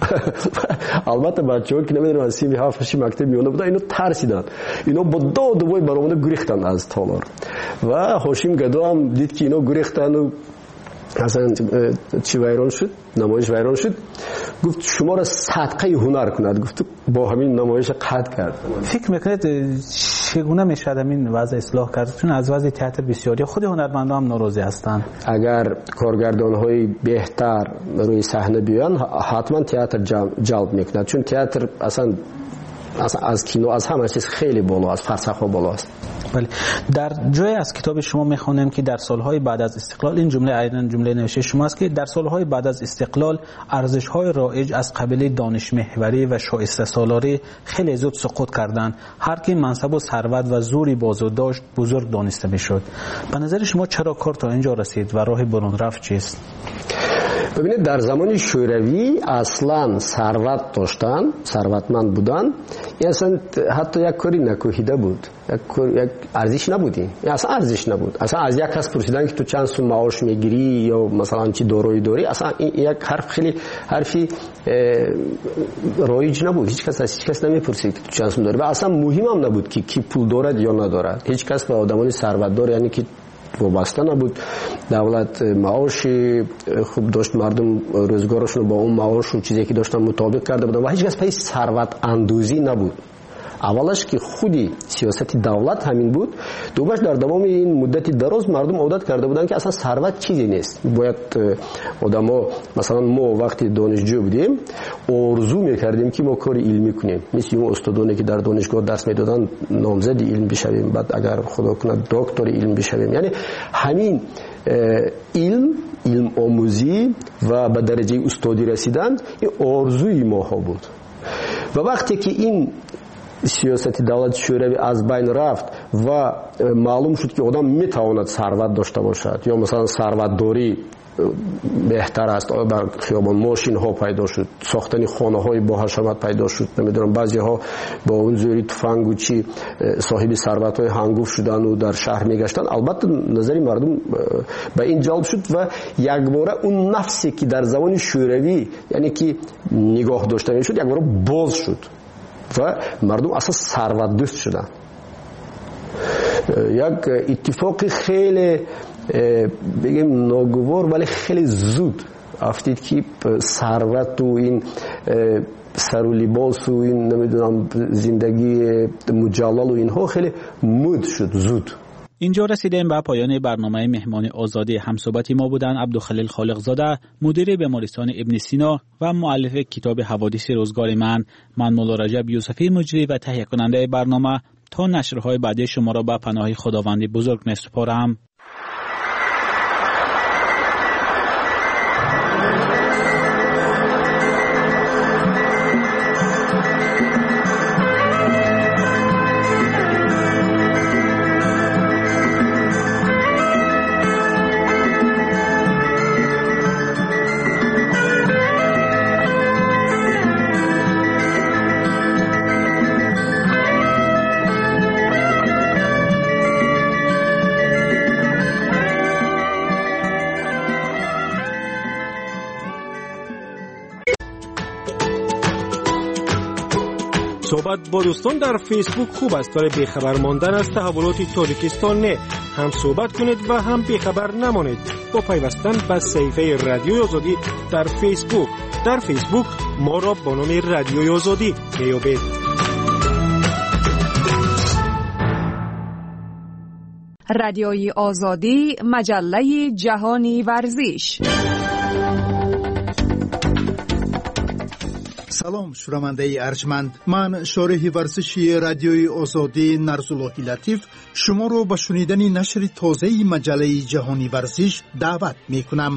البته بچه‌ها که نمیدونم از سی هفتش مکتب میونه بودن اینو ترسیدن، اینا با داد و وای برآمده گریختن از تالار و هاشم گدا هم دید که اینا گریختن و اصلا چی ویران شد، نمایش ویران شد. گفت شما را صدقه هنر کند. گفت با همین نمایش قطع کرد. فکر میکنید چگونه میشه این وضع اصلاح کرد؟ چون از وضع تئاتر بسیاری خود هنرمندان هم ناراضی هستند. اگر کارگردان‌های بهتر روی صحنه بیان حتما تئاتر جلب میکند، چون تئاتر اصلا از کینو از همه چیز خیلی بالا، از فلسفه بالا است. بله. در جای از کتاب شما میخوانیم که در سالهای بعد از استقلال، این جمله عیناً جمله نوشته شماست که در سالهای بعد از استقلال ارزش‌های رایج از قبیل دانش محوری و شایسته سالاری خیلی زود سقوط کردند. هر کی منصب و ثروت و زوری بازو داشت بزرگ دانسته میشد. به نظر شما چرا کار تا اینجا رسید و راه برون رفت چیست؟ ببینید در زمان شوروی اصلا ثروت داشتن، ثروتمند بودن، این اصلا حتی یک کاری نکوهیده بود، یک یک ارزش نبودی، اصلا ارزش نبود. اصلا از یک کس پرسیدن که تو چند سو معاش میگیری یا مثلا چی دارایی داری، اصلا این یک حرف خیلی حرفی رایج نبود. هیچ کس از هیچ کس نمیپرسید که تو چند سو داری و اصلا مهم هم نبود که کی پول دارد یا ندارد. هیچ کس به آدمای ثروتدار یعنی که وابسته نبود. دولت معاش خوب داشت، مردم روزگارشون با اون معاش و چیزی که داشتن مطابق کرده بودن و هیچ کس پای ثروت اندوزی نبود. اولش که خودی سیاست دولت همین بود، دومش در تمام این مدت دراز مردم عادت کرده بودن که اصلا ثروت چیزی نیست. باید آدما مثلا ما وقتی دانشجو بودیم آرزو میکردیم که ما کار علمی کنیم، مثل اون استادانی که در دانشگاه درس میدادن نامزد علم بشویم، بعد اگر خدا کنه دکتر علم بشویم. یعنی همین علم علم آموزی و به درجه استادی رسیدن این آرزوی ما ها بود. و وقتی که این سیاست دولت شوروی از بین رفت و معلوم شد که آدم میتواند ثروت داشته باشد یا مثلا ثروت داری بهتر است، در خیابان ماشین ها پیدا شد، ساختن خانه های با حشمت پیدا شد، نمیدونم بعضی ها با اون زوری تفنگ و چی صاحب ثروت های هنگوف شدن و در شهر میگشتن. البته نظری مردم به این جلب شد و یک باره اون نفسی که در زمان شوروی یعنی که نگاه داشته میشد یک باره باز شد و مردم اصلا ثروت دوست شدن. یک اتفاق خیلی بگیم ناگوار ولی خیلی زود افتید که ثروت و این سر و لباس و این نمیدونم زندگی مجلل و اینها خیلی مد شد زود. اینجا رسیدیم به پایان برنامه مهمان آزادی. همصحبت ما بودن عبدالخلیل خالقزاده، مدیر بیمارستان ابن سینا و مؤلف کتاب حوادث روزگار من. من مولا رجب یوسفی مجری و تهیه کننده برنامه تا نشرهای بعدی شما را به پناه خداوند بزرگ می‌سپارم. صحبت با دوستان در فیسبوک خوب است، ولی بیخبر ماندن از تحولات تاجیکستان نه. هم صحبت کنید و هم بیخبر نمانید با پیوستن به صفحه رادیوی آزادی در فیسبوک. در فیسبوک ما را با نام رادیوی آزادی میابید. رادیوی آزادی، مجله جهانی ورزش. سلام شنونده ارجمند، من شارح ورزشی رادیوی آزادی نرزاللهی لطیف شما رو به شنیدن نشر تازه مجله جهانی ورزش دعوت می کنم.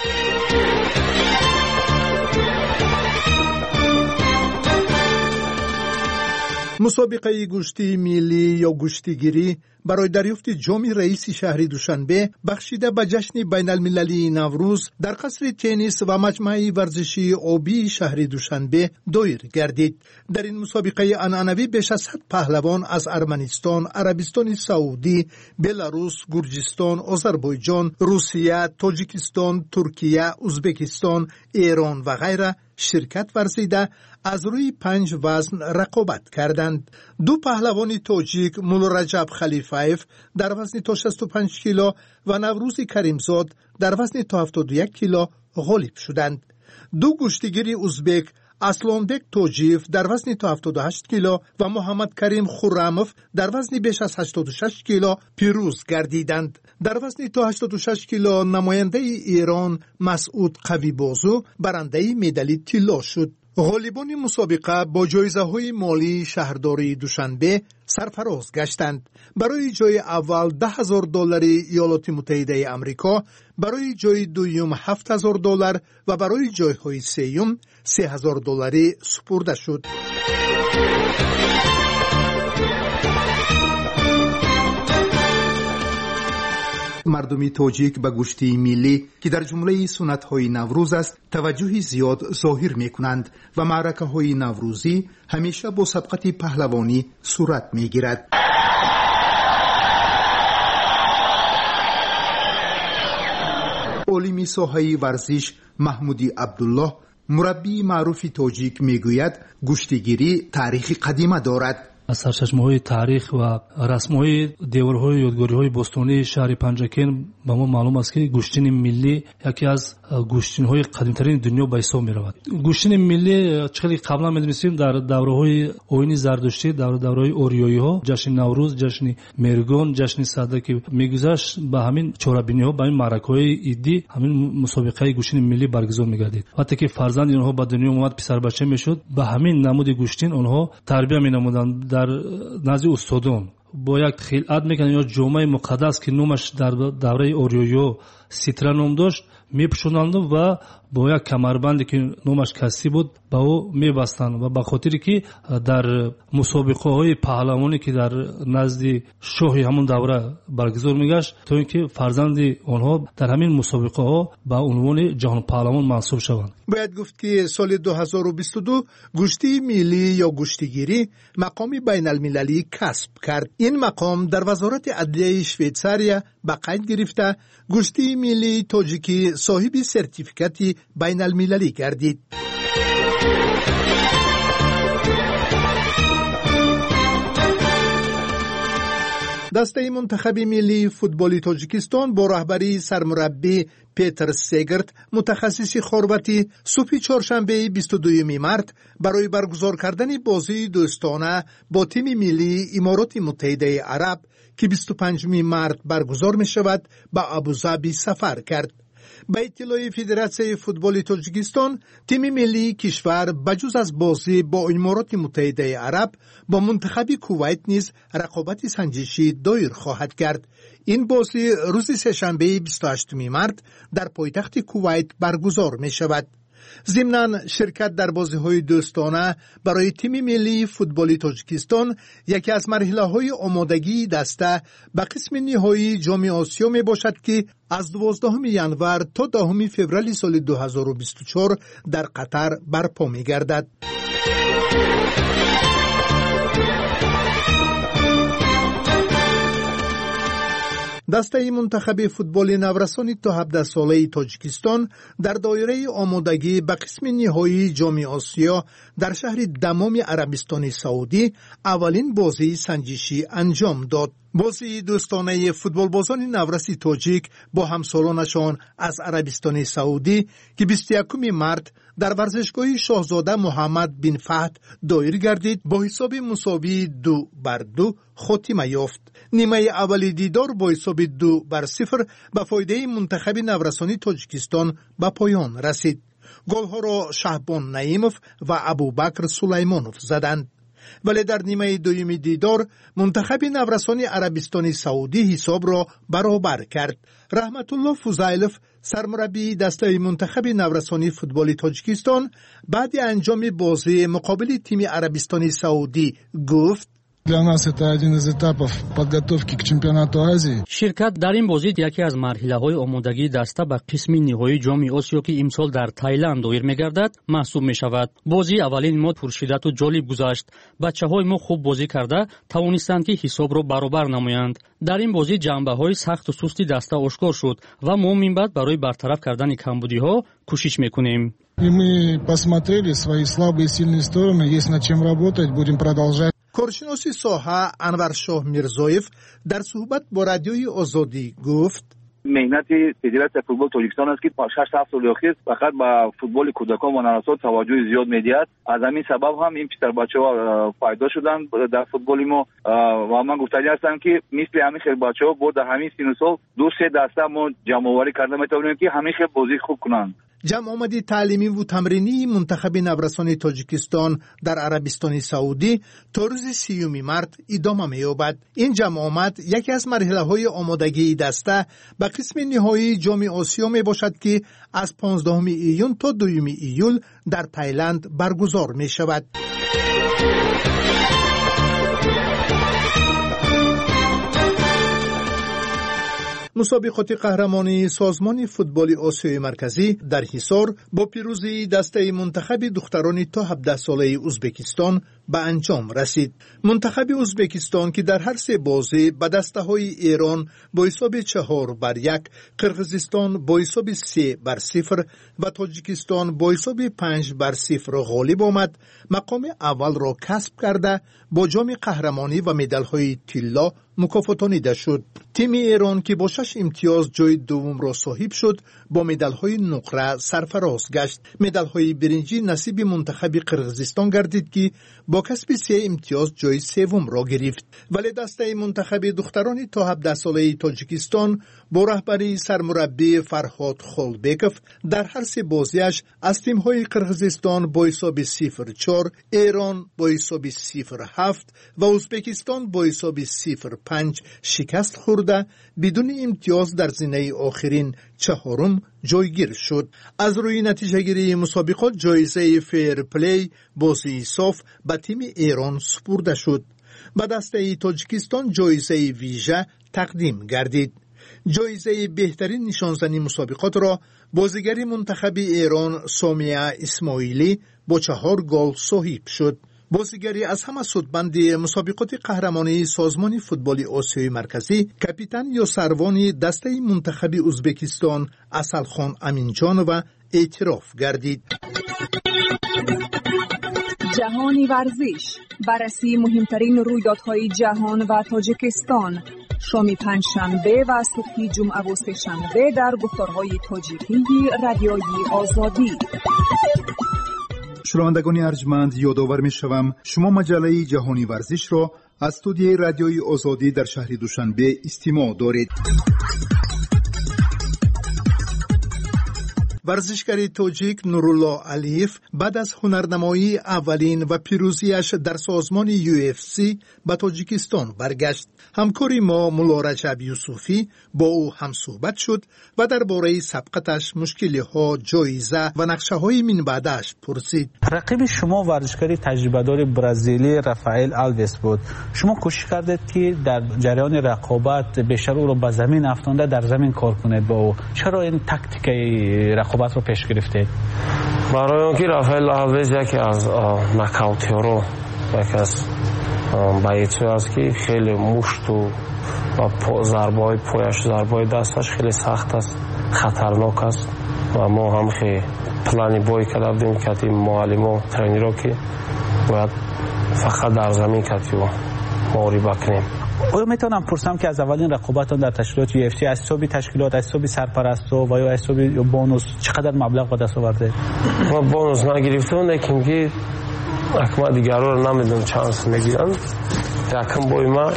مسابقه گشتی ملی یا گشتیگیری برای دریافت جام رئیس شهری دوشنبه بخشیده به جشن بین المللی نوروز در قصر تنیس و مجمع ورزشی آبی شهری دوشنبه دایر گردید. در این مسابقه عنعنوی بیش از صد پهلوان از ارمنستان، عربستان سعودی، بلاروس، گرجستان، آذربایجان، روسیه، تاجیکستان، ترکیه، ازبکستان، ایران و غیره شرکت ورزیده از روی پنج وزن رقابت کردند. دو پهلوان تاجیک مولا رجب خلیفایف در وزن تا شصت و پنج کیلو و نوروز کریمزاد در وزن تا هفتاد و یک کیلو غالب شدند. دو گشتیگیر ازبک اسلانبک توجیف در وزن تا هفتاد و هشت کیلو و محمد کریم خورموف در وزن بیش از هشتاد و شش کیلو پیروز گردیدند. در وزن تا هشتاد و شش کیلو نماینده ایران مسعود قوی بازو برنده مدال طلا شد. غالبان مسابقه با جایزه های مالی شهرداری دوشنبه سرفراز گشتند. برای جای اول ده هزار دلار ایالات متحده آمریکا، برای جای دوم هفت هزار دلار و برای جای های سوم سه هزار دلاری سپرده شد. مردمی تاجیک به گشتی ملی که در جمله سنت‌های نوروز است توجه زیاد ظاهر می‌کنند و معرکه‌های نوروزی همیشه با سبقت پهلوانی صورت می‌گیرد. عالم ساحه ورزش محمودی عبدالله مربی معروف تاجیک می‌گوید گشتیگیری تاریخ قدیمه دارد. از سرچشمه‌های تاریخ و رسم‌های دیوارهای یادگاری‌های باستانی شهر پنجکن به ما معلوم است که گوشتین ملی یکی از گوشتین‌های قدیمی‌ترین دنیا به حساب می‌رود. گوشتین ملی چقدر قبلا می‌دونستیم در دوره‌های آیین زردشتی، در دوره‌های اوریایی‌ها، جشن نوروز، جشن مرگان، جشن صدک که می‌گذشت به همین چورابینی‌ها، به این معرکه‌های عیدی همین مسابقه گوشتین ملی برگزار می‌گردید. وقتی که فرزند اونها به دنیا اومد پسر بچه می‌شد، به همین نمود گوشتین اونها تربیت می‌نمودند. در نزد استادان با یک خلعت میکنن یا جامعه مقدس که نامش در دوره اوریایو سیترا نام داشت میپوشونند و با یک کمربندی که نامش کسی بود با او میبستند و به خاطری که در مسابقه های پهلوانی که در نزد شاه همون دوره برگزار میگشت تا اینکه فرزند آنها در همین مسابقه ها به عنوان جهان پهلوان منصوب شوند. باید گفت که سال دو هزار و بیست و دو گشتی ملی یا گشتیگیری مقامی بین المللی کسب کرد. این مقام در وزارت عدلیه شویتزاریا به قید گرفته گشتی ملی تاجیکی صاحب سرتیفیکاتی بین المللی گردید. دسته منتخب ملی فوتبال تاجیکستان با رهبری سرمربی پیتر سگرت متخصص خرواتی صبح چهارشنبه بیست و دوم مارس برای برگزار کردن بازی دوستانه با تیم ملی امارات متحده عرب که بیست و پنجم مارس برگزار می شود به ابوظبی سفر کرد. به اطلاع فدراسیون فوتبال تاجیکستان، تیم ملی کشور بجز از بازی با امارات متحده عرب با منتخب کویت نیز رقابت سنجشی دایر خواهد کرد. این بازی روز سه‌شنبه بیست و هشتم مارس در پایتخت کویت برگزار می شود. ضمناً شرکت در بازی‌های دوستانه برای تیم ملی فوتبال تاجیکستان یکی از مرحله‌های آمادگی دسته به قسم نهایی جام آسیا می باشد که از دوازدهم ژانویه تا دهم فوریه سال دو هزار و بیست و چهار در قطر برپا می گردد. دسته منتخب فوتبال نورسان تا هفده ساله تاجیکستان در دایره آمادگی به قسم نهایی جام آسیا در شهر دمام عربستان سعودی اولین بازی سنجشی انجام داد. بازی دوستانه فوتبال بازان نورسی تاجیک با همسالانشان از عربستان سعودی که بیست و یکم مارس در ورزشگاه شاهزاده محمد بن فهد دایر گردید با حساب مساوی دو بر دو خاتمه یافت. نیمه اول دیدار با حساب دو بر صفر به فایده منتخب نورسانی تاجیکستان به پایان رسید. گل‌ها را شهبان نعیمов و ابوبکر سلیمانov زدند. ولی در نیمه دوم دیدار منتخب نورسانی عربستان سعودی حساب را برابر کرد. رحمت الله فوزایلوف سرمربی دسته منتخب نورسانی فوتبال تاجیکستان بعد انجام بازی مقابل تیم عربستان سعودی گفت: для нас это один из этапов подготовки к чемпионату Азии. شرکت در این بازی یکی از مرحله‌های آمادگی دسته به قسم نهایی جام آسیا که امسال در تایلند دایر می‌گردد محسوب می‌شود. بازی اولین ما پرشدت و جالب گذشت. بچه‌های ما خوب بازی کرده توانستند که حساب را برابر نمایند. در این بازی جنبه‌های سخت و سستی دسته آشکار شد و ما من بعد برای برطرف کردن کمبودی‌ها کوشش می‌کنیم. И мы посмотрели свои слабые и сильные стороны, есть над чем работать, будем продолжать. کارشناس ساحه انور شاه میرزایف در صحبت با رادیوی آزادی گفت: مهنت فدراسیون فوتبال تاجیکستان است که شش هفت سال اخیر فقط با فوتبال کودکان و نوسان توجه زیاد میدهد. از همین سبب هم این پسر بچه‌ها فایده شدن در فوتبال ما و من گفتنی هستم که مثل همین خیلی بچه‌ها با در همین سن و سال دو سه دسته ما جمع آوری کرده میتونیم که همین خیلی بازی خوب کنند. جمع آمدی تعلیمی و تمرینی منتخب نورسان تاجیکستان در عربستان سعودی تا روز سیوم مارس ادامه می‌یابد. این جمع آمد یکی از مرحله‌های آمادگی دسته به قسم نهایی جام آسیا می باشد که از پانزدهم ایون تا دوم ایول در تایلند برگزار می شود. مسابقات قهرمانی سازمان فوتبال آسیای مرکزی در حصار با پیروزی دسته منتخب دختران تا هفده ساله ازبکستان به انجام رسید. منتخب ازبکستان که در هر سه بازی به دسته های ایران با حساب چهار بر یک، قرقیزستان با حساب سه بر صفر و تاجیکستان با حساب پنج بر صفر غالب آمد، مقام اول را کسب کرده با جام قهرمانی و مدال های طلا مکافاتانیده شد. تیم ایران که با شش امتیاز جای دوم را صاحب شد با مدال های نقره سرفراز گشت. مدال های برنجی نصیب منتخب قرقیزستان گردید که با کسب سه امتیاز جای سوم را گرفت. ولی دسته منتخب دختران تا هفده ساله تاجیکستان با رهبری سرمربی فرهاد خولبکوف در هر سه بازیش از تیم های قرقیزستان با حساب صفر چهار، ایران با حساب صفر هفت و ازبکستان با حساب صفر پنج شکست خورده بدون امتیاز در زینه آخرین چهارم جایگیر شد. از روی نتیجه گیری مسابقات جایزه فیر پلی بازی صاف به تیم ایران سپرده شد. به دسته تاجیکستان جایزه ویژه تقدیم گردید. جایزه بهترین نشانزنی مسابقات را بازیگر منتخب ایران سامیه اسماعیلی با چهار گل صاحب شد. بازیگری از همه سودمند مسابقات قهرمانی سازمان فوتبال آسیای مرکزی کاپیتان یاسروانی دسته منتخب ازبکستان اصلخان امینجان و اعتراف گردید. جهانی ورزش، بررسی مهمترین رویدادهای جهان و تاجیکستان، شام پنجشنبه و صبح جمعه و سه‌شنبه در گفتارهای تاجیکی رادیوی آزادی. شنوندگان ارجمند، یادآور می‌شوم شما مجله جهانی ورزش را از استودیوی رادیوی آزادی در شهر دوشنبه استماع دارید. ورزشکار تاجیک نورالله علیف بعد از هنرنمایی اولین و پیروزیش در سازمان یو اف سی به تاجیکستان برگشت. همکاری ما مولا رجب یوسفی با او هم صحبت شد و درباره سبقتش، مشکل‌ها، جایزه و نقشه‌های من بعدش پرسید. رقیب شما ورزشکار تجربه‌دار برزیلی رافائل آلویس بود. شما کوشش کردید که در جریان رقابت بیشتر او را به زمین افکنده، در زمین کار کنید با او. چرا این تاکتیک رقابت رو پیش گرفتید؟ برای اینکه رافائل آلویس یکی از ناکاوتی‌ها، یکی از باییچه است که خیلی مشت و ضربه‌های پایش، ضربه‌های دستش خیلی سخت است، خطرناک است و ما هم خیلی پلانی بای کردیم که معلم و ترینرها که باید فقط در زمین کردیم و محاربه کنیم. آیا میتونم پرسم که از اولین رقابتان در تشکیلات یو اف سی از حساب تشکیلات، از حساب سرپرست و یا از حساب بونوس چقدر مبلغ به دست آورده؟ ما بونوس نگرفتیم، لیکن که اکما دیگرها رو نمیدونم چانس میگیرن. یکم بای ما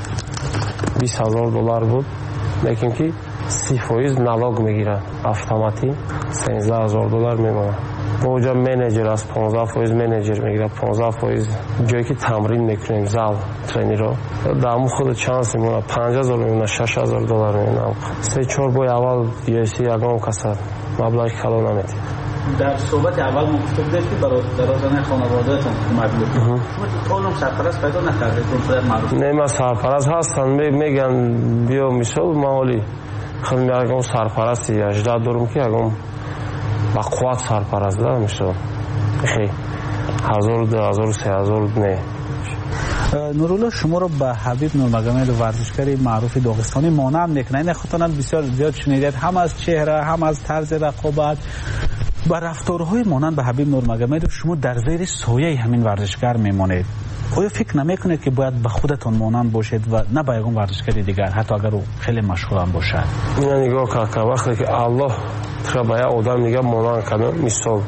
بیست هزار دلار بود، لیکن که سی فایز نالوگ میگیرن، اتوماتیک سیزده هزار دلار میمونه. با اونجا منیجر از پانزده فایز منیجر میگیره، پانزده فایز جایی که تمرین میکنیم زال ترینرها دامو خود چانس میمونه، پنج هزار میمونه، شش هزار دلار میمونه. سه چهار بای اول یو اف سی یگان کسر مبلغ کلو نمیدی. در صحبت اول مکتوب داشتی برای درازانه خانواده‌تون اومد بود. شما تو طولم سرپرست پیدا نکردید؟ نه ما سرپرست هستن میگن بیا مثال مالی خیلی میگم سرپرستی هجده دارم که اگم با قوت سرپرست دارم میشه خیلی هزار دو هزار سه هزار نه. نورالله شما رو به حبیب نورمگامد ورزشکار معروف داغستانی مانند میکنه. این خاطرات بسیار زیاد شنیدید، هم از چهره هم از طرز رقابت با رفتارهای مانند به حبیب نورمگامد شما در زیر سایه همین ورزشکار میمانید. آیا فکر نمیکنید که باید به خودتون مانند باشید و نه به یگان ورزشکار دیگر حتی اگر او خیلی مشهور هم باشد؟ من نگاه که وقتی که الله ترا به آدم نگاه مانند کنه، مثال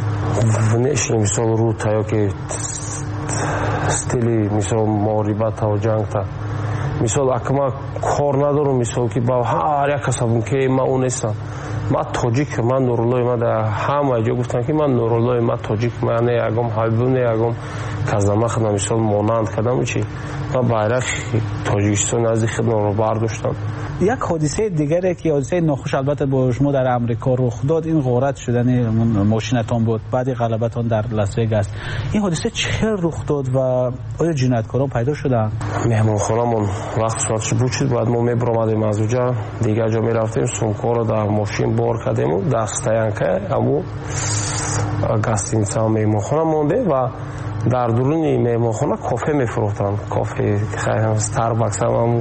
ونش مثال رو تا که استیلی مثال محاربت و جنگ تا مثال اکما کار ندارم، مثال که با هر یک کسبم که ما اون نیستم. ما تاجیک، من نورالله ما در همه جا گفتن که من نورالله ما تاجیک، من نه یگم حبیب نه یگم کازما خدام مثال مانند کردم چی ما bayrak تاجیکستان از خدمت رو برداشتم. یک حادثه دیگری که حادثه ناخوش البته با شما در امریکا رخ داد، این غارت شدن ماشینتان بود بعد غلبتان در لاس وگاس. این حادثه چه رخ داد و آیا جنایتکاران پیدا شدن؟ مهمانخانه‌مون وقت ساعتش بود شد، بعد ما میبرامدیم از اونجا دیگه جا میرفتیم، سومکا رو در ماشین بار کردیم و دستاینکه امو گاستینسا مهمانخانه مونده و در درون مهمانخانه کافه میفروختن، کافه استارباکس هم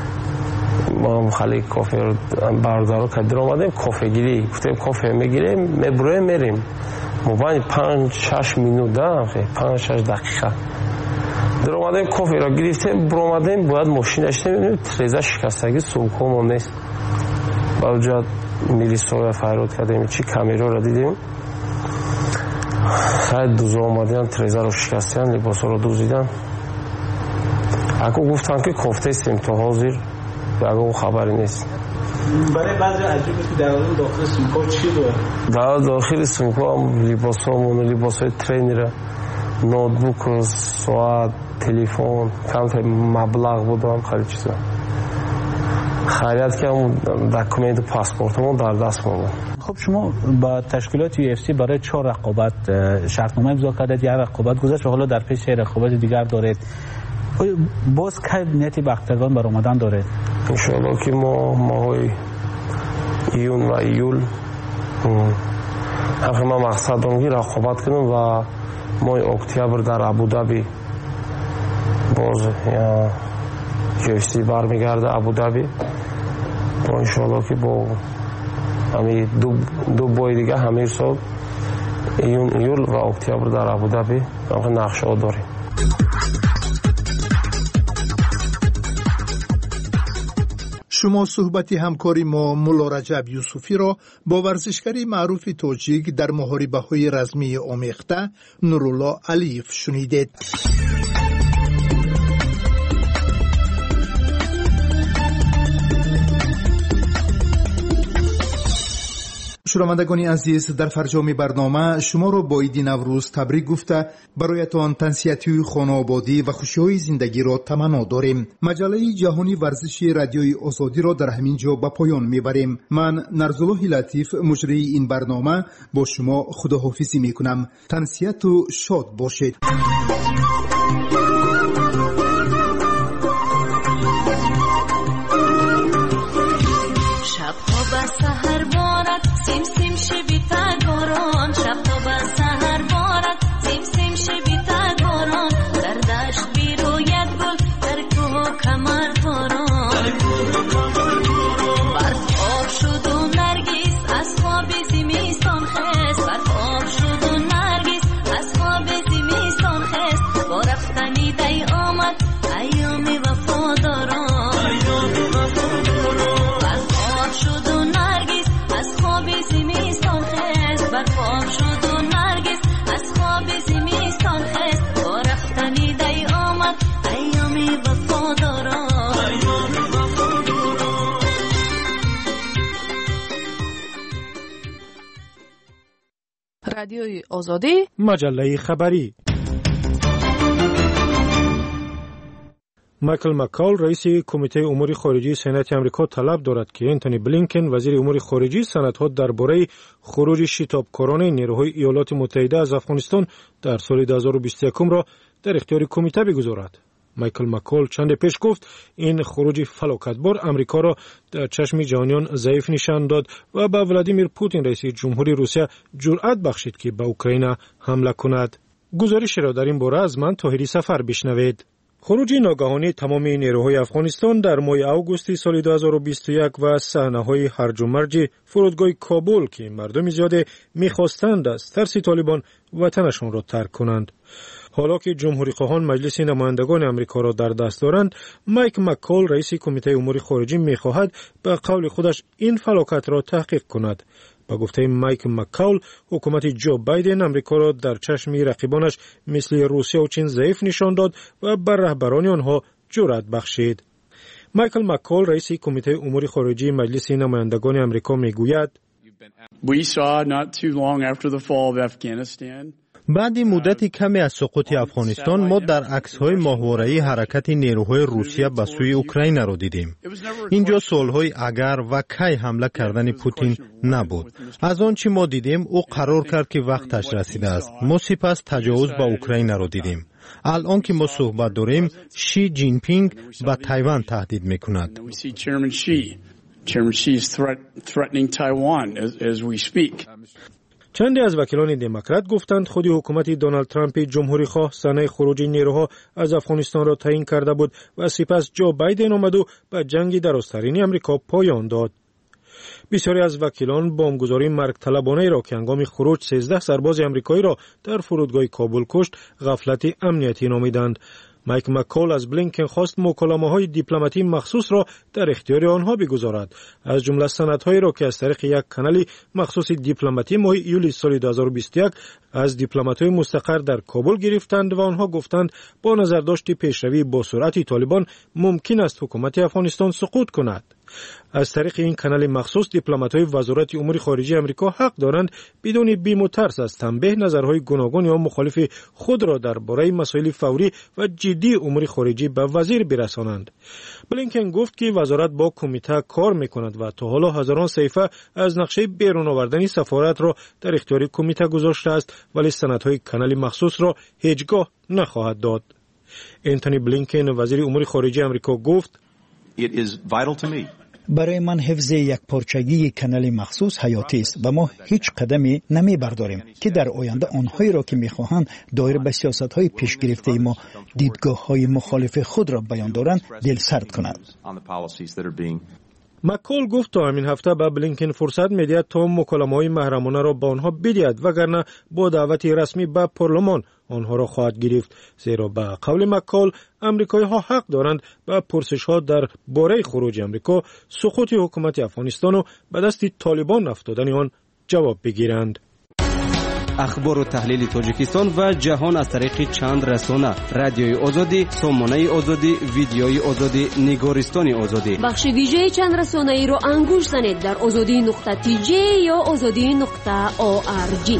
ما خالی کافه رو بردار کردیم اومدیم کافه گیری، گفتیم کافه میگیریم میبریم میریم مبانی پنج شش مینوت دارم، پنج شش دقیقه در اومدیم کافه رو گرفتیم بر اومدیم باید ماشین اشته میبینیم تریزه شکستگی سومکومون نیست. با اونجا میلیسون رو فرود کردیم چی کامیرا رو دیدیم، شاید دوزا اومدن تریزه رو شکستن، لباس رو دوزیدن. اگه گفتن که کافته استیم تا حاضر اگه اون خبری نیست. برای بعضی عجیبه که در داخل سومکا چی بود؟ در داخل سومکا هم لباس همون لباس های ترینره، نوتبوک، ساعت، تلفن، کم مبلغ بود و هم خیلی چیزا. خیلیت که هم دکومنت و پاسپورت همون در دست مونده. خب شما با تشکیلات یو اف سی برای چهار رقابت شرطنامه امضا کردید، یک رقابت گذشت و حالا در پیش رقابت دیگر دارید. باز که نیتی به اختران بر آمدن دارید؟ انشاءالله که ما ماهای ایون و ایول حقی ما مقصد دارم که رقابت کنیم و ماه اکتبر در ابودابی باز یو اف سی برمیگرده ابودابی و انشاءالله که با همی دو, دو بای دیگه همه سال ایون ایول و اکتبر در ابودابی نقشه ها داریم. شما صحبت همکاری ما مولا رجب یوسفی را با ورزشکاری معروف تاجیک در محاربه‌های رزمی آمیخته نورالله علیف شنیدید. شنوندگان عزیز، در فرجام برنامه شما را با عید نوروز تبریک گفته برایتان تنسیتی خانوادگی و خوشی‌های زندگی را تمنا داریم. مجله جهانی ورزش رادیوی آزادی را در همین جا به پایان میبریم. من نرزالله لطیف مجری این برنامه با شما خداحافظی میکنم. تنسیت و شاد باشید. رادیوی آزادی، مجله خبری. مایکل مکال رئیس کمیته امور خارجی سنات آمریکا طلب دارد که انتونی بلینکن وزیر امور خارجی سندها درباره خروج شتابکاران نیروهای ایالات متحده از افغانستان در سال دو هزار و بیست و یک را در اختیار کمیته بگذارد. مایکل مکال چند پیش گفت این خروج فلاکتبار امریکا را در چشم جهانیان ضعیف نشان داد و به ولادیمیر پوتین رئیس جمهوری روسیه جرأت بخشید که به اوکراین حمله کند. گزارش را در این باره از من طاهری سفر بشنوید. خروج ناگهانی تمام نیروهای افغانستان در ماه آگوست سال دو هزار و بیست و یک و صحنه‌های هرج و مرج فرودگاه کابل که مردم زیاد می‌خواستند از ترس طالبان وطنشان را ترک کنند. حالا که جمهوری خواهان مجلس نمایندگان آمریکا را در دست دارند، مایک مکال رئیس کمیته امور خارجی می‌خواهد به قول خودش این فلاکت را تحقیق کند. با گفته مایک مکال، حکومت جو بایدن امریکا را در چشم رقیبانش مثل روسیه و چین ضعیف نشان داد و بر رهبران آنها جرأت بخشید. مایکل مکال رئیس کمیته امور خارجی مجلس نمایندگان آمریکا میگوید: We saw not too long after the fall of Afghanistan بعد مدتی کمی از سقوط افغانستان ما در عکس‌های ماهواره‌ای حرکت نیروهای روسیه به سوی اوکراین را دیدیم. اینجا سوال‌های اگر و کی حمله کردن پوتین نبود. از آنچه ما دیدیم او قرار کرد که وقتش رسیده است. ما سپس تجاوز به اوکراین را دیدیم. الان که ما صحبت داریم شی جین پینگ به تایوان تهدید می‌کند. چندی از وکیلان دموکرات گفتند خودی حکومت دونالد ترامپ جمهوری خواه سنه خروج نیروها از افغانستان را تعیین کرده بود و سپس جو بایدن آمد و به جنگ درازترین امریکا پایان داد. بسیاری از وکیلان بمبگذاری مرگ طلبانه را که هنگام خروج سیزده سرباز امریکایی را در فرودگاه کابل کشت غفلت امنیتی نامیدند. مایک مکال از بلینکن خواست مکالمه‌های دیپلماتی مخصوص را در اختیار آنها بگذارد. از جمله سندهایی را که از طریق یک کانال مخصوص دیپلماتی ماه ایولی سال دو هزار و بیست و یک از دیپلمات‌های مستقر در کابل گرفتند و آنها گفتند با نظرداشت پیشروی با سرعت طالبان ممکن است حکومت افغانستان سقوط کند. از طریق این کانال مخصوص دیپلمات‌های وزارت امور خارجه آمریکا حق دارند بدون بیم و ترس از تنبیه نظرهای گوناگون یا مخالف خود را درباره مسائل فوری و جدی امور خارجه به وزیر برسانند. بلینکن گفت که وزارت با کمیته کار می‌کند و تا حالا هزاران صفحه از نقشه بیرون آوردن سفارت را در اختیار کمیته گذاشته است ولی سندهای کانال مخصوص را هیچگاه نخواهد داد. انتونی بلینکن وزیر امور خارجه آمریکا گفت: It is vital to me. برای من حفظ یک پارچگی کانال مخصوص حیاتی است و ما هیچ قدمی نمی برداریم که در آینده آنهایی را که میخواهند دایر به سیاست‌های پیش گرفته ما دیدگاه‌های مخالف خود را بیان دارند دل سرد کنند. مکال گفت تا همین هفته به بلینکن فرصت می‌دهد تا مکالمه‌های محرمانه را با آنها بدهد وگرنه با دعوت رسمی به پارلمان آنها را خواهد گرفت، زیرا به قول مکال امریکایی‌ها حق دارند به پرسش‌ها در باره خروج امریکا، سقوط حکومت افغانستان و به دست طالبان افتادن آن جواب بگیرند. اخبار و تحلیل تاجیکستان و جهان از طریق چند رسانه: رادیوی آزادی، سامانه آزادی، ویدیوی آزادی، نگارستان آزادی. بخش ویژه چند رسانه ای رو انگوش زنید در آزادی نقطه تی جی یا آزادی نقطه او آر جی.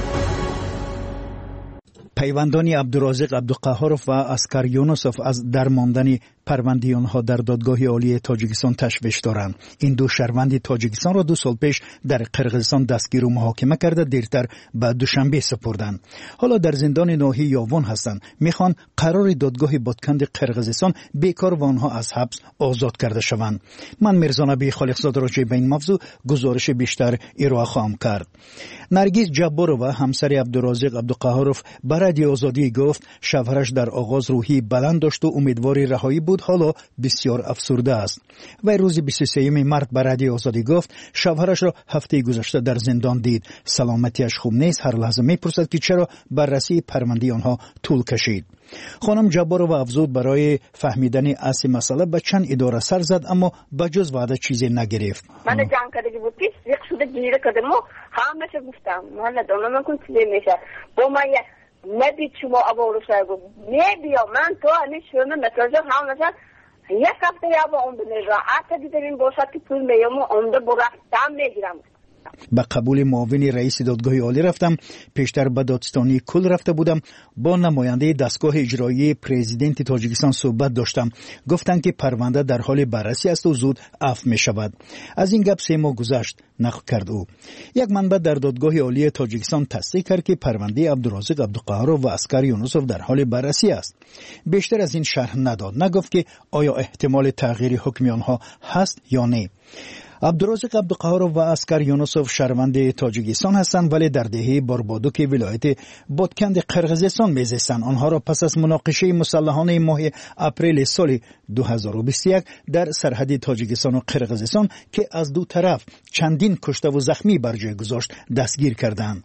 پیوندان عبدالرازق عبدالقهارов و اسکر یونسوف از درماندن پرونده آنها در دادگاه عالی تاجیکستان تشویش دارند. این دو شهروند تاجیکستان را دو سال پیش در قرقیزستان دستگیر و محاکمه کرده دیرتر به دوشنبه سپردند. حالا در زندان ناحیه یاون هستند. میخوان قرار دادگاه بادکند قرقیزستان بیکار و آنها از حبس آزاد کرده شوند. من میرزا نبی خالقزاده راجع به این موضوع گزارش بیشتر ارائه خواهم کرد. نرگس جبارова همسر عبدالرازق عبدالقهارov به رادیو آزادی گفت شوهرش در آغاز روحی بلند داشت و امیدوار رهایی بود، حالا بسیار افسرده است. و روز بیست و سوم مارس به رادیو آزادی گفت شوهرش را هفته گذشته در زندان دید. سلامتیش خوب نیست. هر لحظه میپرسد که چرا بررسی پرونده آنها طول کشید. خانم جبارova افزود برای فهمیدن اصل مسئله به چند اداره سر زد اما بجز وعده چیزی نگرفت. من جنگ کردگی بود که یک شده گیره کردم و همه گفتم من ندارم من کن چیزی میشه با من نبید شما ابا شای گفت نبیا من تو همی شونه مساجه هم مثلا یک هفته یا با اون بنیرا حتی دیدیم باشد که پول میام و اونده برفتم میگیرم. به قبول معاون رئیس دادگاه عالی رفتم. پیشتر به دادستانی کل رفته بودم. با نماینده دستگاه اجرایی پرزیدنت تاجیکستان صحبت داشتم. گفتند که پرونده در حال بررسی است و زود عفو می شود. از این گپ سه ماه گذشت. نقل کرد او. یک منبع در دادگاه عالی تاجیکستان تصدیق کرد که پرونده عبدالرازق عبدالقهارov و اسکر یونسوف در حال بررسی است. بیشتر از این شرح نداد. نگفت که آیا احتمال تغییر حکم آنها هست یا نه. عبدالرازق عبدالقهارov و اسکر یونسوف شهروند تاجیکستان هستند ولی در دهه باربادوک ولایت بادکند قرقیزستان میزیستند. آنها را پس از مناقشه مسلحانه ماه اپریل سال دو هزار و بیست و یک در سرحد تاجیکستان و قرقیزستان که از دو طرف چندین کشته و زخمی بر جای گذاشت دستگیر کردند.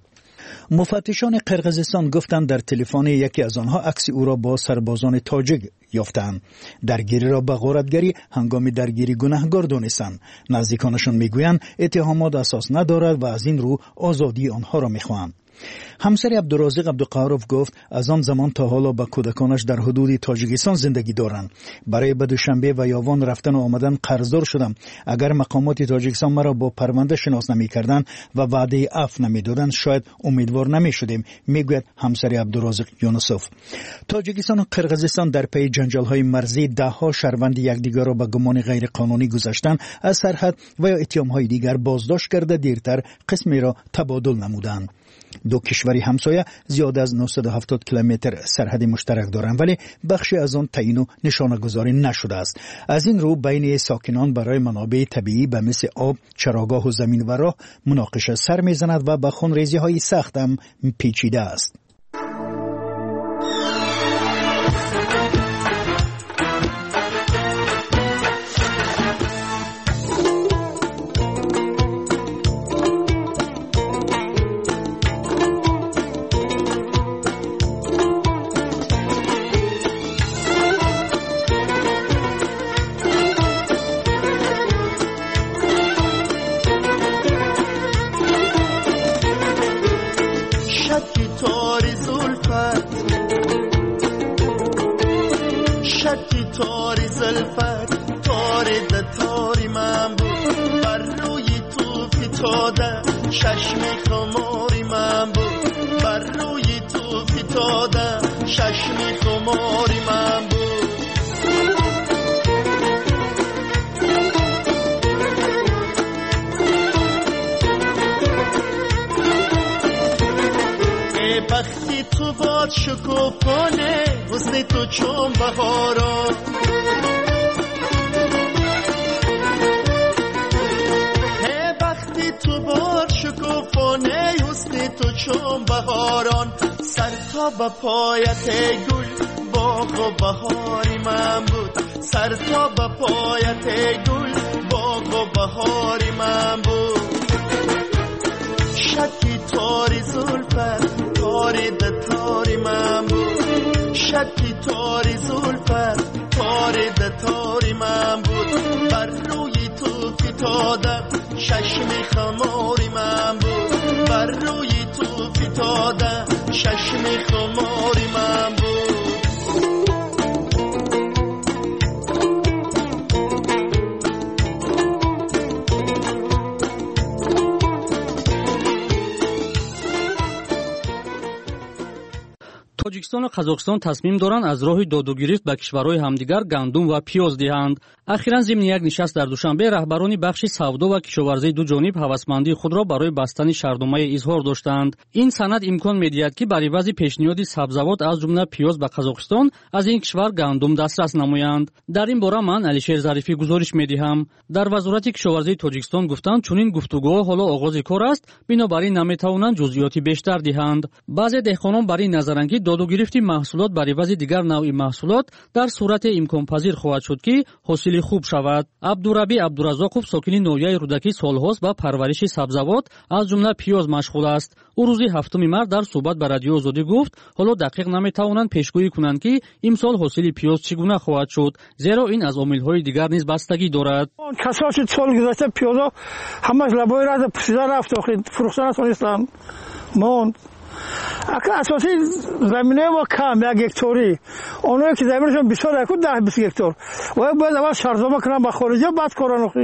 مفتشان قرقیزستان گفتند در تلفن یکی از آنها عکس او را با سربازان تاجیک یافتند. درگیری را به غارتگری هنگام درگیری گناهکار دانستند. نزدیکانشان میگویند اتهامات اساس ندارد و از این رو آزادی آنها را میخواهند. همسر عبدالرازق عبدالقهارov گفت از آن زمان تا حالا با کودکانش در حدود تاجیکستان زندگی دارند. برای به دوشنبه و یاون رفتن و آمدن قرضدار شدم. اگر مقامات تاجیکستان مرا با پرونده شناس نمی‌کردند و وعده عفو نمی‌دادند شاید امیدوار نمی‌شدیم، میگوید همسر عبدالرازق یونسوف. تاجیکستان و قرقیزستان در پی جنجال‌های مرزی ده‌ها شهروند یکدیگر را به گمان غیرقانونی گذاشتن از سرحد و یا اتهام‌های دیگر بازداشت کرده دیرتر قسمی را تبادل نمودند. دو کشوری همسایه زیاد از نهصد و هفتاد کیلومتر سرحد مشترک دارند ولی بخشی از آن تعیین و نشانه گذاری نشده است. از این رو بین ساکنان برای منابع طبیعی به مثل آب، چراگاه و زمین و راه مناقشه سر میزند و به خونریزی های سخت هم پیچیده است. شکوفانه حسن تو چون بهاران هی وقتی تو بار شکوفانه حسن تو چون بهاران سر تا به پایت گل باغ و بهاری من بود سر تا به پایت گل باغ و بهاری من بود شکی تاری زلفت تاری ده تاری من بود شکی تاری زلفت تاری ده تاری من بود بر روی تو فتادم چشم خماری من بود بر روی تو فتاده چشم خماری من بود. тоҷикистон ва қазоқистон тасмим доранд аз роҳи додугирифт ба кишварҳои ҳамдигар гандум ва пиёз диҳанд. ахиран зимни як нишаст дар душанбе раҳбарони бахши савдо ва кишоварзии ду ҷониб ҳавасмандии худро барои бастани шаҳрномае изҳор доштанд. ин санад имкон медиҳад ки бар ивази пешниҳоди сабзавот аз ҷумла пиёз ба қазоқистон аз ин кишвар гандум дастрас намоянд. дар ин бора ман Алишер Зарифӣ гузориш медиҳам. дар вазорати кишоварзии Тоҷикистон гуфтанд чунин гуфтугӯҳо ҳоло оғози кор аст, бинобар ин наметавонанд ҷузъиёти бештар диҳанд. баъзе деҳқонон бар ин назаранд ки додугирифти маҳсулот бар ивази дигар навъи маҳсулот дар сурате имконпазир хоҳад шуд ки ҳосили хуб шавад. Абдураби Абдуразоқов сокини ноҳияи Рудакӣ солҳост ба парвариши сабзавот аз ҷумла пиёз машғул аст. ӯ рӯзи ҳафтуми март дар суҳбат ба Радиои Озодӣ гуфт ҳоло дақиқ наметавонанд пешгӯӣ кунанд ки имсол ҳосили пиёз чӣ гуна хоҳад шуд, зеро ин аз омилҳои дигар низ бастагӣ дорад. касоси соли гузашта пиёзо ҳамаш лабои раза пусида рафт, фурӯхта натонистанд монд. ака асосии заминаи мо кам як гектори, оное ки заминашон бисёр яку даҳ бист гектор бояд бояд аввал шарзома кунанд ба хориҷа, баъд коранохӣ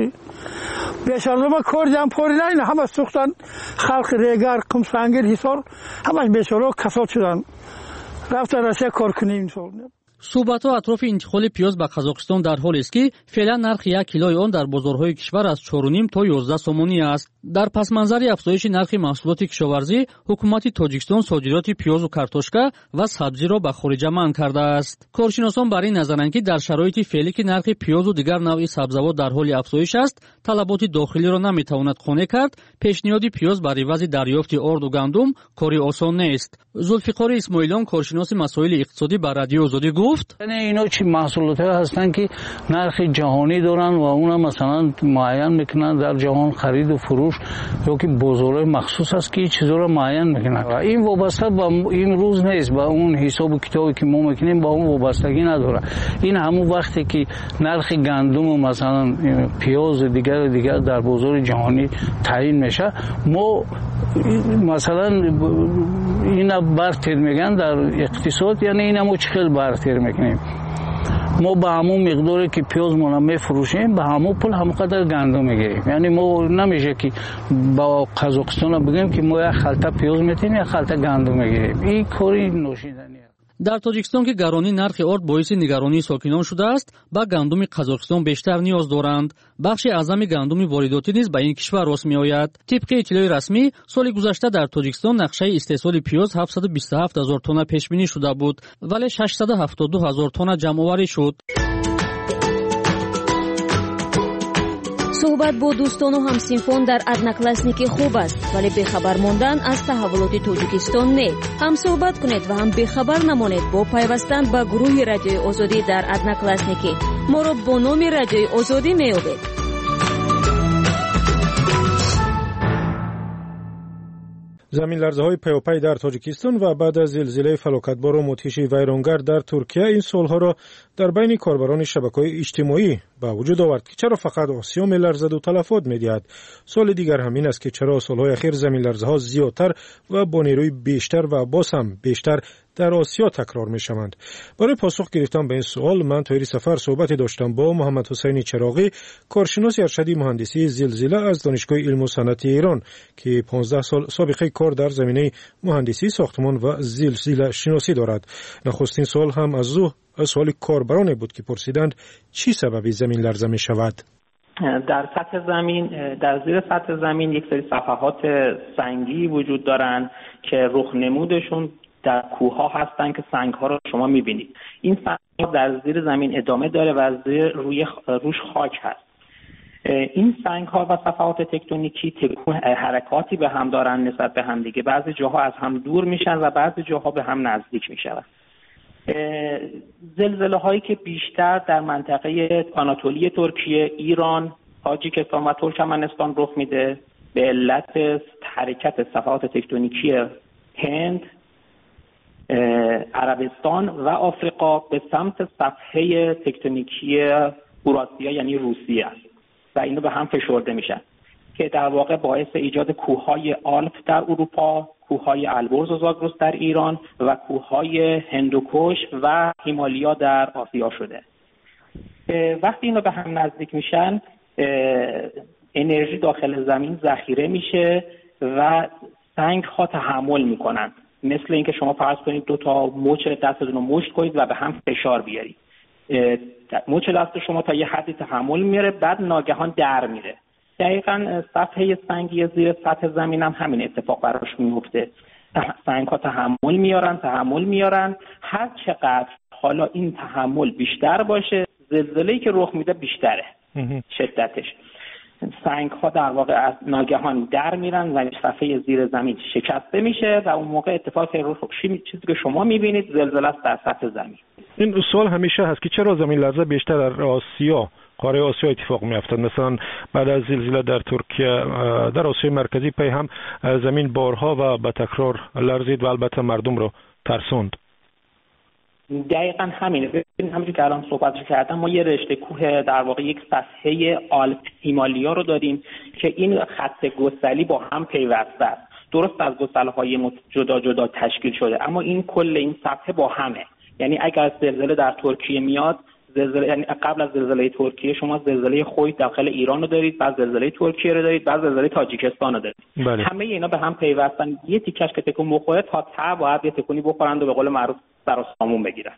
бешарзома кори ҷам кори на ин ҳамаш сӯхтанд. халқи регар, қумсангир, ҳисор ҳамаш бечора касод шуданд, рафтан Россия коркунӣ имсол. суҳбатҳо атрофи интиқоли пиёз ба Қазоқистон дар ҳолест ки феълан нархи як килои он дар бозорҳои кишвар аз чору ним то ёздаҳ сомонӣ аст. дар пасманзари афзоиши нархи маҳсулоти кишоварзӣ ҳукумати Тоҷикистон содироти пиёзу картошка ва сабзиро ба хориҷа манъ кардааст. коршиносон бар ин назаранд ки дар шароити феълӣ ки нархи пиёзу дигар навъи сабзавот дар ҳоли афзоиш аст, талаботи дохилиро наметавонад қонеъ кард. пешниҳоди пиёз бар ивази дарёфти орду гандум кори осон нест. зулфиқори исмоилон коршиноси масоили иқтисодӣ ба Радиои Озодӣ гуфт: اینا چی محصولات هستن که نرخ جهانی دارن و اونم مثلا معین میکنن در جهان خرید و فروش یا که بازارهای مخصوص هست که چیزا رو معین میکنن و این وابسته به این روز نیست، با اون حساب و کتابی که ما میکنیم با اون وابستگی نداره. این همون وقتی که نرخ گندم و مثلا پیاز دیگر دیگر در بازار جهانی تعیین میشه، ما مثلا اینا برتر میگن در اقتصاد، یعنی اینا ما چقدر برتر میکنیم. ما به همون مقداری که پیاز ما میفروشیم به همون پول همونقدر گندم میگیریم. یعنی ما نمیشه که با قزاقستان بگیم که ما یک خلطه پیاز میتیم یا خلطه گندم میگیریم. این کاری نوشیدنیه. дар Тоҷикистон ки гаронии нархи орд боиси нигаронии сокинон шудааст, ба гандуми Қазоқистон бештар ниёз доранд. бахши аъзами гандуми воридотӣ низ ба ин кишвар рост меояд. тибқи иттилои расмӣ, соли гузашта дар Тоҷикистон нақшаи истеҳсоли пиёз ҳафтсаду бисту ҳафт ҳазор тонна пешбинӣ шуда буд, вале шашсаду ҳафтоду ду ҳазор тонна ҷамъоварӣ шуд. суҳбат бо дӯстону ҳамсинфон дар одноклассники хуб аст, вале бехабар мондан аз таҳаввулоти Тоҷикистон не. ҳам суҳбат кунед ва ҳам бехабар намонед бо пайвастан ба гурӯҳи Радиои Озодӣ дар одноклассники. моро бо номи Радиои Озодӣ меёбед. заминларзаҳои паёпай дар Тоҷикистон ва баъд аз зилзилаи фалокатбору мудҳиши вайронгар дар Туркия ин солҳоро дар байни корбарони шабакаҳои иҷтимоӣ ба вуҷуд овард ки чаро фақат осиё меларзаду талафот медиҳад. соли дигар ҳамин аст ки чаро солҳои ахир заминларзаҳо зиёдтар ва бо нерӯи бештар ва боз ҳам бештар дар осиё такрор мешаванд. барои посух гирифтан ба ин суол ман тоири сафар суҳбате доштам бо Муҳаммадҳусайни Чароғӣ, коршиноси аршади муҳандисии зилзила аз донишгоҳи илму санъати Эрон, ки понздаҳ сол собиқаи кор дар заминаи муҳандисии сохтмон ва зилзилашиносӣ дорад. нахустин суол ҳам аз ӯ суоли корбароне буд ки пурсиданд чӣ сабаби заминларза мешавад. در سطح زمین، در زیر سطح زمین یک سری صفحات سنگی وجود دارند که رخنمودشون در کوه‌ها هستن که سنگ‌ها رو شما می‌بینید. این سنگ‌ها در زیر زمین ادامه داره و زیر روی روش خاک هست. این سنگ‌ها و صفحات تکتونیکی تکون حرکاتی به هم دارن نسبت به هم دیگه. بعضی جاها از هم دور میشن و بعضی جاها به هم نزدیک میشن. زلزله هایی که بیشتر در منطقه آناتولی ترکیه، ایران، تاجیکستان و ترکمنستان رخ میده به علت حرکت صفحات تکتونیکی هند، عربستان و آفریقا به سمت صفحه تکتونیکی اوراسیا یعنی روسیه است و اینو به هم فشرده میشن. که در واقع باعث ایجاد کوههای آلپ در اروپا، کوههای البرز و زاگرس در ایران و کوههای هندوکش و هیمالیا در آسیا شده. وقتی اینا به هم نزدیک میشن انرژی داخل زمین ذخیره میشه و سنگ ها تحمل میکنن، مثل اینکه شما فرض کنید دو تا مچ دستتون رو مشت کنید و به هم فشار بیارید. مچ دست شما تا یه حدی تحمل میاره، بعد ناگهان در میره. دقیقاً صفحه سنگی زیر سطح زمین هم همین اتفاق براش میفته. سنگ ها تحمل میارن تحمل میارن هر چقدر حالا این تحمل بیشتر باشه، زلزله‌ای که رخ میده بیشتره شدتش. سنگ ها در واقع از ناگهان در میرن و صفحه زیر زمین شکسته میشه و اون موقع اتفاقی رخ میده چیزی که شما میبینید زلزله است در سطح زمین. این سوال همیشه هست که چرا زمین لرزه بیشتر در آسیا، قاره آسیا اتفاق میافتاد؟ مثلا بعد از زلزله در ترکیه، در آسیای مرکزی پی هم زمین بارها و به تکرار لرزید و البته مردم رو ترسوند. دقیقاً همینه. ببینید همونجوری که الان صحبتش کردم، ما یه رشته کوه در واقع یک صفحه آلپ هیمالیا رو داریم که این خط گسلی با هم پیوسته است. درست از گسل‌های جدا جدا تشکیل شده، اما این کل این صفحه با همه. یعنی اگر زلزله در ترکیه میاد، زلزله یعنی قبل از زلزله ترکیه شما زلزله خویت داخل ایران رو دارید، بعد زلزله ترکیه رو دارید، بعد زلزله تاجیکستان رو دارید. بله. همه اینا به هم پیوستن. یه تیکش که تکون بخوره تا ته باید یه تکونی بخورند و به قول معروف سر و سامون بگیرن.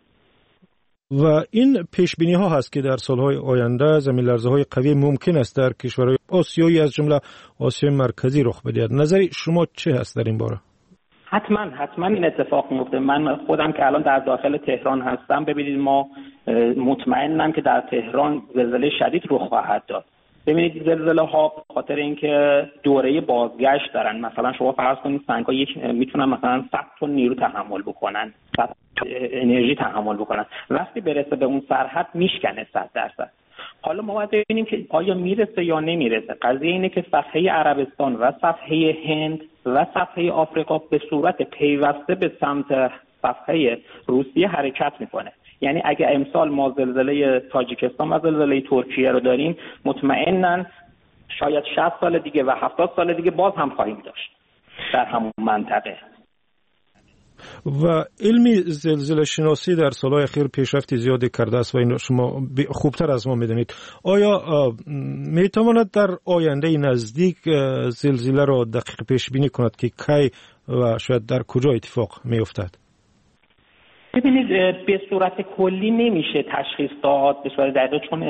و این پیش بینی ها هست که در سالهای آینده زمین لرزه های قوی ممکن است در کشورهای آسیایی از جمله آسیای مرکزی رخ بدهد. نظر شما چه هست در این باره؟ حتما حتما این اتفاق میفته. من خودم که الان در داخل تهران هستم، ببینید ما مطمئنم که در تهران زلزله شدید رخ خواهد داد. ببینید زلزله ها به خاطر اینکه دوره بازگشت دارن، مثلا شما فرض کنید سنگ‌ها یک میتونن مثلا صد تن نیرو تحمل بکنن، صد انرژی تحمل بکنن، وقتی برسه به اون سرحد میشکنه صد درصد. حالا ما باید ببینیم که آیا میرسه یا نمیرسه. قضیه اینه که صفحه عربستان و صفحه هند و صفحه آفریقا به صورت پیوسته به سمت صفحه روسیه حرکت میکنه. یعنی اگه امسال ما زلزله تاجیکستان و زلزله ترکیه رو داریم، مطمئناً شاید شصت سال دیگه و هفتاد سال دیگه باز هم خواهیم داشت در همون منطقه. و علمی زلزله شناسی در سالهای اخیر پیشرفت زیادی کرده است و این شما خوبتر از ما میدونید. آیا میتواند در آینده نزدیک زلزله را دقیق پیش بینی کند که کی و شاید در کجا اتفاق میافتد؟ ببینید به صورت کلی نمیشه تشخیص داد به صورت دقیق، چون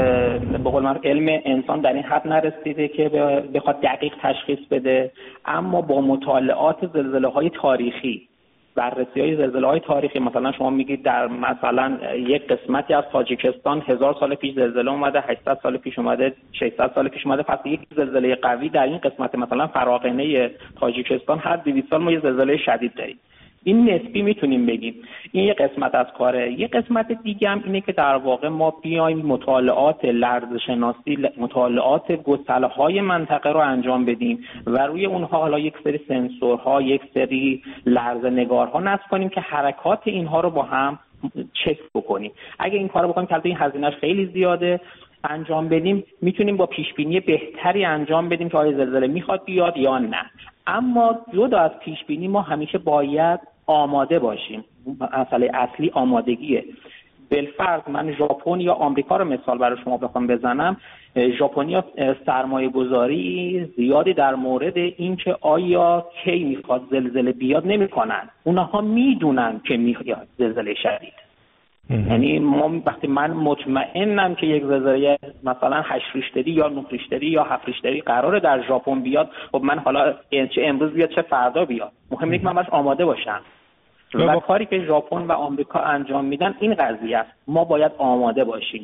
به قول من علم انسان در این حد نرسیده که بخواد دقیق تشخیص بده. اما با مطالعات زلزله های تاریخی، بررسی های زلزله های تاریخی، مثلا شما میگید در مثلا یک قسمتی از تاجیکستان هزار سال پیش زلزله اومده، هشتصد سال پیش اومده، ششصد سال پیش اومده، پس یک زلزله قوی در این قسمت مثلا فراغنه تاجیکستان هر دویست سال ما یه زلزله شدید داریم. این نسبی میتونیم بگیم. این یه قسمت از کاره. یه قسمت دیگه هم اینه که در واقع ما بیایم مطالعات لرزشناسی، مطالعات گسله‌های منطقه رو انجام بدیم و روی اونها حالا یک سری سنسورها، یک سری لرزه‌نگارها نصب کنیم که حرکات اینها رو با هم چک بکنیم. اگه این کارو بکنیم که البته این هزینه‌اش خیلی زیاده انجام بدیم، میتونیم با پیشبینی بهتری انجام بدیم که آیا زلزله میخواد بیاد یا نه. اما جدا از پیشبینی ما همیشه باید آماده باشیم. مسئله اصلی آمادگیه. بالفرض من ژاپن یا آمریکا رو مثال برای شما بخوام بزنم، ژاپنیا سرمایه گذاری زیادی در مورد اینکه آیا کی میخواد زلزله بیاد نمیکنن. اونها میدونن که میاد زلزله شدید. یعنی ما وقتی من مطمئنم که یک زلزله مثلا هشت ریشتری یا نه ریشتری یا هفت ریشتری قراره در ژاپن بیاد، خب من حالا چه امروز بیاد چه فردا بیاد، مهم اینه که من باش آماده باشم. و کاری که ژاپن و آمریکا انجام میدن این قضیه است، ما باید آماده باشیم.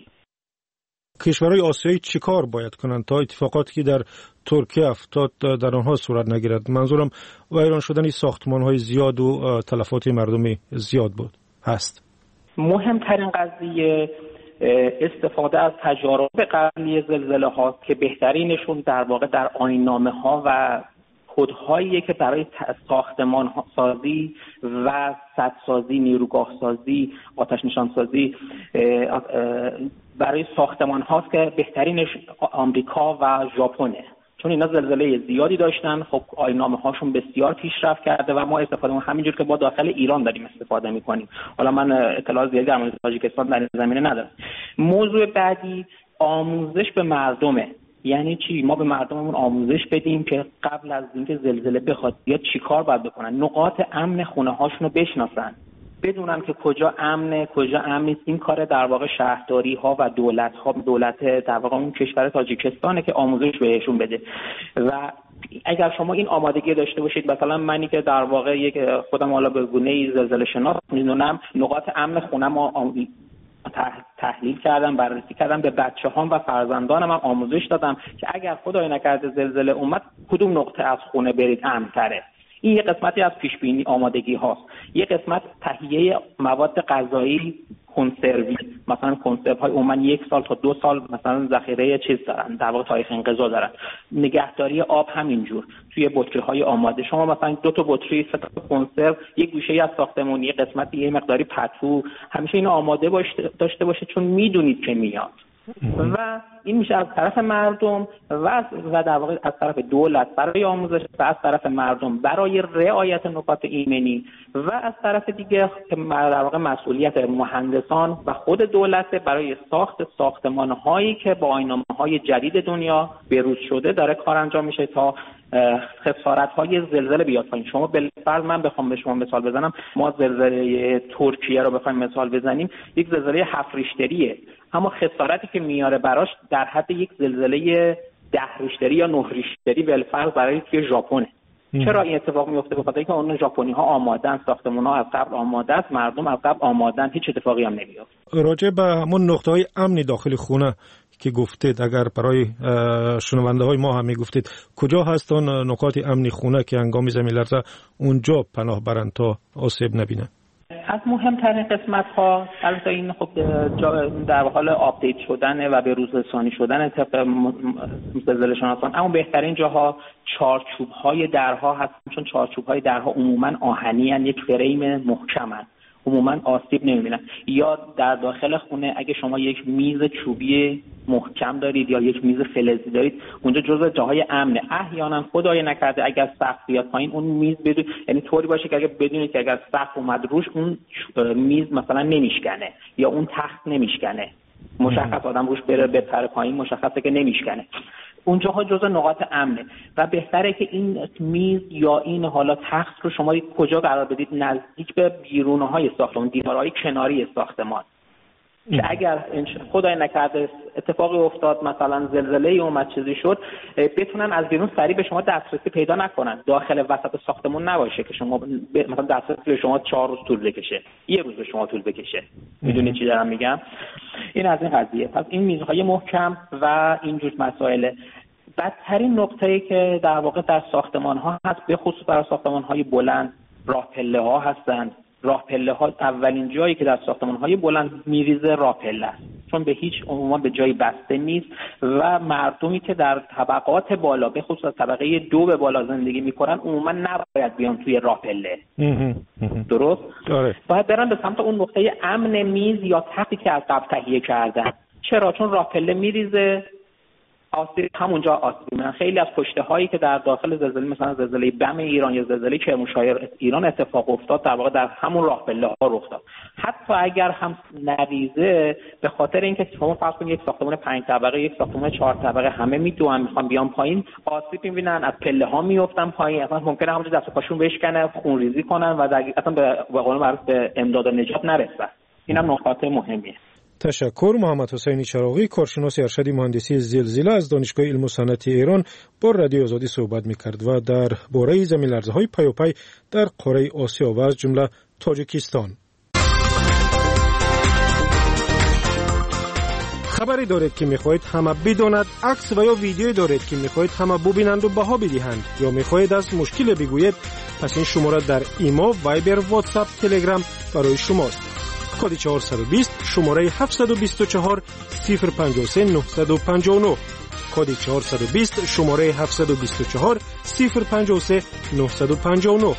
کشورهای آسیایی چیکار باید کنند تا اتفاقاتی که در ترکیه افتاد در آنها صورت نگیرد؟ منظورم ویران شدن ساختمان‌های زیاد و تلفات مردمی زیاد بود هست. مهمترین قضیه استفاده از تجارب قبلی زلزله هاست که بهترینشون در واقع در آیین‌نامه ها و کدهایی که برای ساختمان سازی و سدسازی، نیروگاه سازی، آتش نشان سازی برای ساختمان هاست که بهترینش آمریکا و ژاپنه. چون اینا زلزله زیادی داشتن. خب آیین‌نامه هاشون بسیار پیشرفت کرده و ما استفاده همینجور که با داخل ایران داریم استفاده می‌کنیم. حالا من اطلاع زیادی در مورد تاجیکستان در این زمینه ندارم. موضوع بعدی آموزش به مردمه. یعنی چی؟ ما به مردممون آموزش بدیم که قبل از اینکه زلزله بخواد بیاد چیکار باید بکنن، نقاط امن خونه هاشون رو بشناسن، بدونن که کجا امنه کجا امن نیست. این کار در واقع شهرداری ها و دولت ها، دولت در واقع اون کشور تاجیکستانه که آموزش بهشون بده. و اگر شما این آمادگی داشته باشید، مثلا منی که در واقع یک خودم حالا به گونه‌ای زلزله شناس میدونم، نقاط امن خونم رو تحلیل کردم، بررسی کردم، به بچه‌هام و فرزندانم هم آموزش دادم که اگر خدای نکرده زلزله اومد کدوم نقطه از خونه برید امن‌تره. این یه قسمتی از پیش بینی آمادگی هاست. یه قسمت تهیه مواد غذایی کنسروی، مثلا کنسرو های عموما یک سال تا دو سال مثلا ذخیره چیز دارن، در واقع تاریخ انقضا دارن. نگهداری آب همینجور توی بطری های آماده. شما مثلا دو تا بطری، سه تا کنسرو، یک گوشه از ساختمون، یه قسمتی یه مقداری پتو، همیشه اینو آماده باشه داشته باشه، چون میدونید که میاد. و این میشه از طرف مردم و و در واقع از طرف دولت برای آموزش و از طرف مردم برای رعایت نکات ایمنی و از طرف دیگه که در واقع مسئولیت مهندسان و خود دولت برای ساخت ساختمان‌هایی که با آیین‌نامه‌های جدید دنیا بروز شده داره کار انجام میشه تا خسارت‌های زلزله بیاد پایین. شما بالفرض من بخوام به شما مثال بزنم، ما زلزله ترکیه رو بخوایم مثال بزنیم، یک زلزله هفت ریشتریه، اما خسارتی که میاره براش در حد یک زلزله ده ریشتری یا نه ریشتری بالفرض برای توی ژاپن. چرا این اتفاق میفته؟ به خاطر اینکه اون ژاپنی‌ها آمادن، ساختمان‌ها از قبل آماده است، مردم از قبل آمادن، هیچ اتفاقی هم نمیفته. راجع به همون نقطه‌های امنی داخل خونه که گفتید، اگر برای شنونده های ما هم میگفتید کجا هستن نقاط امنی خونه که هنگام زمین لرزه اونجا پناه برند تا آسیب نبینه؟ از مهمترین قسمت ها البته این خب در حال آپدیت شدن و به روز رسانی شدن طبق زلزله شناسان، اما بهترین جاها چارچوب های درها هستن، چون چارچوب های درها عموما آهنی ان، یک فریم محکمن، عموما آسیب نمیبینن. یا در داخل خونه اگه شما یک میز چوبی محکم دارید یا یک میز فلزی دارید، اونجا جزو جاهای امنه. احیانا خدای نکرده اگر سقف بیاد پایین، اون میز بدون، یعنی طوری باشه که اگه بدونید که اگر سقف اومد روش، اون میز مثلا نمیشکنه یا اون تخت نمیشکنه، مشخص آدم روش بره بپره پایین مشخصه که نمیشکنه. اونجاها جزء نقاط امنه و بهتره که این میز یا این حالا تخت رو شما کجا قرار بدید؟ نزدیک به بیرونهای ساختمان، دیوارهای کناری ساختمان، که اگر خدای نکرده اتفاقی افتاد، مثلا زلزله اومد چیزی شد، بتونن از بیرون سریع به شما دسترسی پیدا نکنن. داخل وسط ساختمون نباشه که شما مثلا دسترسی به شما چهار روز طول بکشه، یه روز به شما طول بکشه. میدونید چی دارم میگم؟ این از این قضیه. پس این میزهای محکم و اینجور مسائل. بدترین نقطه‌ای که در واقع در ساختمان‌ها هست، به خصوص برای ساختمان‌های بلند، راه پله‌ها هستند. راه پله‌ها اولین جایی که در ساختمان‌های بلند میریزه راه پله است، چون به هیچ عنوان به جایی بسته نیست و مردمی که در طبقات بالا، به خصوص طبقه دو به بالا زندگی می‌کنن، عموما نباید بیان توی راه پله. درست؟ آره. باید برن به سمت اون نقطه امن میز یا تختی که از قبل تهیه کردن. چرا؟ چون راه پله میریزه، آسیب همونجا آسیب می‌بینن. خیلی از کشته هایی که در داخل زلزله، مثلا زلزله بم ایران یا زلزله کرمانشاه ایران اتفاق افتاد، در واقع در همون راه پله ها رخ داد. حتی اگر هم نریزه، به خاطر اینکه شما فرض کنید یک ساختمان پنج طبقه، یک ساختمان چهار طبقه، همه میدوئن میخوان بیان پایین، آسیب می‌بینن، از پله ها میافتن پایین، اصلا ممکنه همونجا دست و پاشون بشکنه، خونریزی کنن و در... اصلا به قول معروف به امداد و نجات نرسن. اینم نکات مهمیه. تشکر. محمد حسین چراغی، کارشناس ارشد مهندسی زلزله از دانشگاه علم و صنعت ایران، با رادیو آزادی صحبت می‌کرد و در باره زمین لرزه‌های پیاپی در قاره آسیا و از جمله تاجیکستان. خبری دارید که می‌خواهید همه بداند، عکس و یا ویدیویی دارید که می‌خواهید همه ببینند و بها بدهند، یا می‌خواهید از مشکل بگویید، پس این شماره در ایما، وایبر، واتساپ، تلگرام برای شماست. کد چهارصد و بیست، شماره هفتصد و بیست و چهار صفر پنجاه و سه نهصد و پنجاه و نه. کد چهارصد و بیست، شماره هفتصد و بیست و چهار صفر پنجاه و سه نهصد و پنجاه و نه.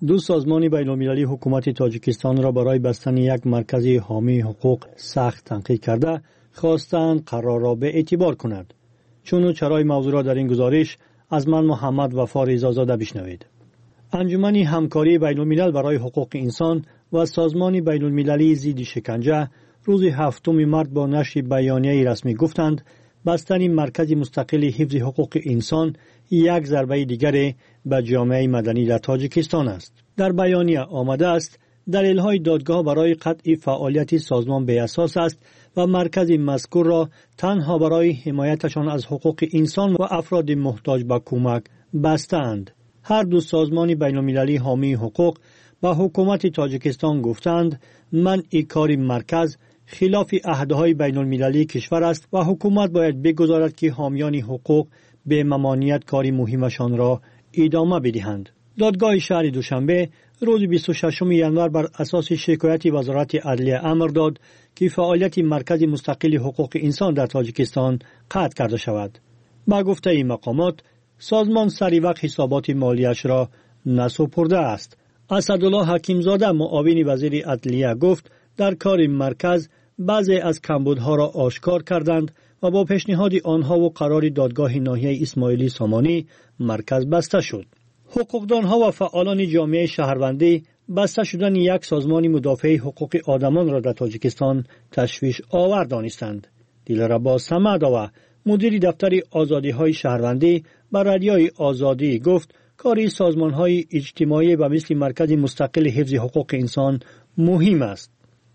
دو سازمان بین‌المللی حکومت تاجیکستان را برای بستن یک مرکز حامی حقوق سخت تنقید کرده خواستند قرار را به اعتبار کند. چون و چرای موضوع را در این گزارش از من محمد وفا رضازاده بشنوید. انجمن همکاری بین‌الملل برای حقوق انسان و سازمان بین‌المللی ضد شکنجه روز هفتم مارس با نشر بیانیه رسمی گفتند بستن مرکز مستقل حفظ حقوق انسان یک ضربه دیگر به جامعه مدنی در تاجیکستان است. در بیانیه آمده است دلیل‌های دادگاه برای قطع فعالیت سازمان به اساس است و مرکز مذکور را تنها برای حمایتشان از حقوق انسان و افراد محتاج به کمک بستند. هر دو سازمان بین‌المللی حامی حقوق با حکومت تاجیکستان گفتند منع کار مرکز خلاف عهدهای بین‌المللی کشور است و حکومت باید بگذارد که حامیان حقوق به ممانعت کار مهمشان را ادامه بدهند. دادگاه شهر دوشنبه روز بیست و ششم ژانویه بر اساس شکایت وزارت عدلیه امر داد که فعالیت مرکز مستقل حقوق انسان در تاجیکستان قطع کرده شود. با گفته این مقامات سازمان سری وقت حسابات مالیش را نسپرده است. اسدالله حکیمزاده معاون وزیر عدلیه گفت در کار مرکز بعضی از کمبودها را آشکار کردند و با پیشنهاد آنها و قرار دادگاه ناحیه اسماعیلی سامانی مرکز بسته شد. حقوقدانها و فعالان جامعه شهروندی بسته شدن یک سازمان مدافع حقوق آدمان را در تاجیکستان تشویش آور دانستند. دلربا صمدآوا مدیر دفتر آزادی‌های شهروندی بر رادیوی آزادی گفت کاری سازمان‌های اجتماعی و مثل مرکز مستقل حفظ حقوق انسان مهم است.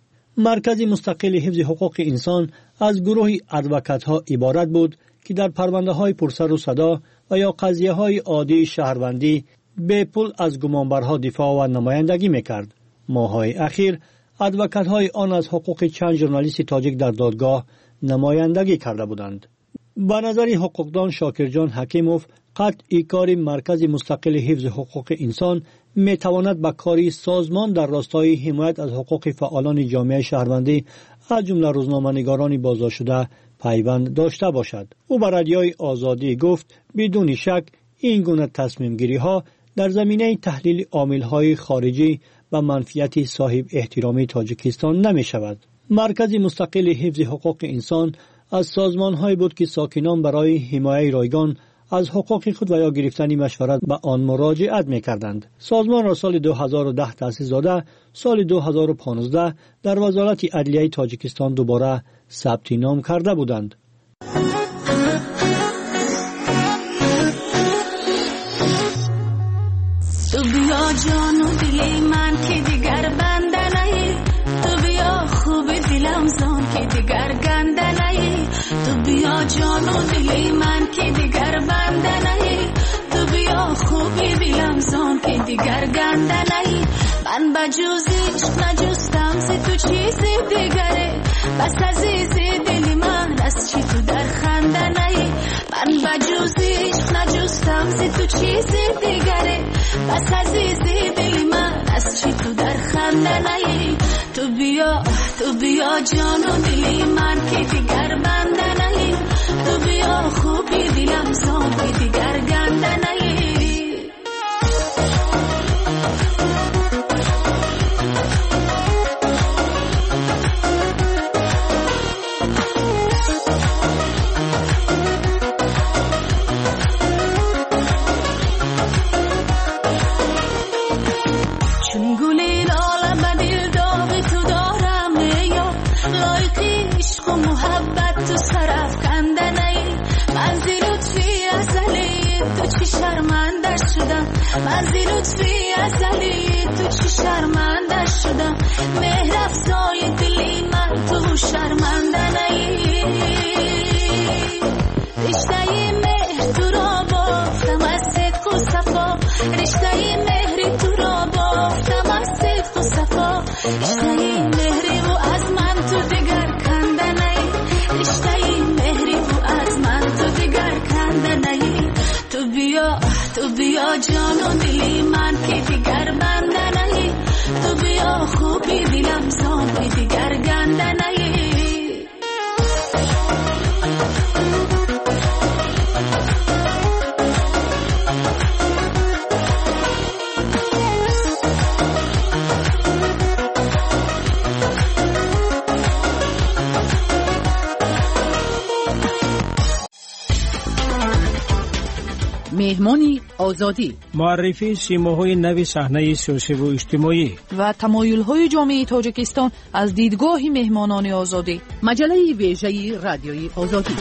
مرکز مستقل حفظ حقوق انسان از گروه ادوکات‌ها عبارت بود که در پرونده‌های پرسر و صدا و یا قضیه‌های عادی شهروندی به پول از گمانبرها دفاع و نمایندگی می‌کرد. ماه‌های اخیر ادوکات‌های آن از حقوق چند ژورنالیست تاجیک در دادگاه نمایندگی کرده بودند. به نظر حقوقدان شاکرجان حکیموف قطع کار مرکز مستقل حفظ حقوق انسان می تواند به کاری سازمان در راستای حمایت از حقوق فعالان جامعه شهروندی از جمله روزنامه‌نگاران بازداشت شده پیوند داشته باشد. او به رادیوی آزادی گفت بدون شک این گونه تصمیم گیری ها در زمینه تحلیل عامل‌های خارجی و منفیت صاحب احترامی تاجیکستان نمی شود. مرکز مستقل حفظ حقوق انسان از سازمان‌هایی بود که ساکنان برای حمایت رایگان از حقوق خود و یا گرفتن مشورت به آن مراجعت می‌کردند. سازمان را سال دو هزار و ده تأسیس زده، سال دو هزار و پانزده در وزارت عدلیه تاجیکستان دوباره ثبت نام کرده بودند. تو بیا جان و دل من که دیگر بنده نهی، تو بیا خوب دلم زان که دیگر گنده نهی، تو بیا جان و دل من که دیگر بنده نهی، تو بیا خوب دلم زان که دیگر گنده نهی. من بجوزیش نجستم ز تو چیزی دیگره، بس عزیزی دل من از چی تو در خنده نهی. من بجوزیش نجستم ز تو چیزی دیگره، بس عزیزی دل من از چی تو در خنده نهی. تو بیا تو بیا جان و دل من که دیگر بنده نهی، تو بیا خوبی دلم زان که دیگر گنده نهی. من زی لطفی ازلی تو چی شرمنده شدم، مهر افزای دلی من تو شرمنده نهی. رشته مهر تو را بافتم از صدق و صفا، رشته مهری تو را بافتم از صدق و صفا، رشته مهری و از من تو دیگر کنده نهی، رشته مهری و از من تو دیگر کنده نهی. تو بیا تو بیا جان و دلی من که دیگر بنده نهی، تو بیا خوبی دلم زان که دیگر گنده نهی. مهمانی آزادی، معرفی سیماهای نوی صحنه سیاسی و اجتماعی و تمایل‌های جامعه تاجیکستان از دیدگاه مهمانان آزادی. مجله ویژه رادیوی آزادی.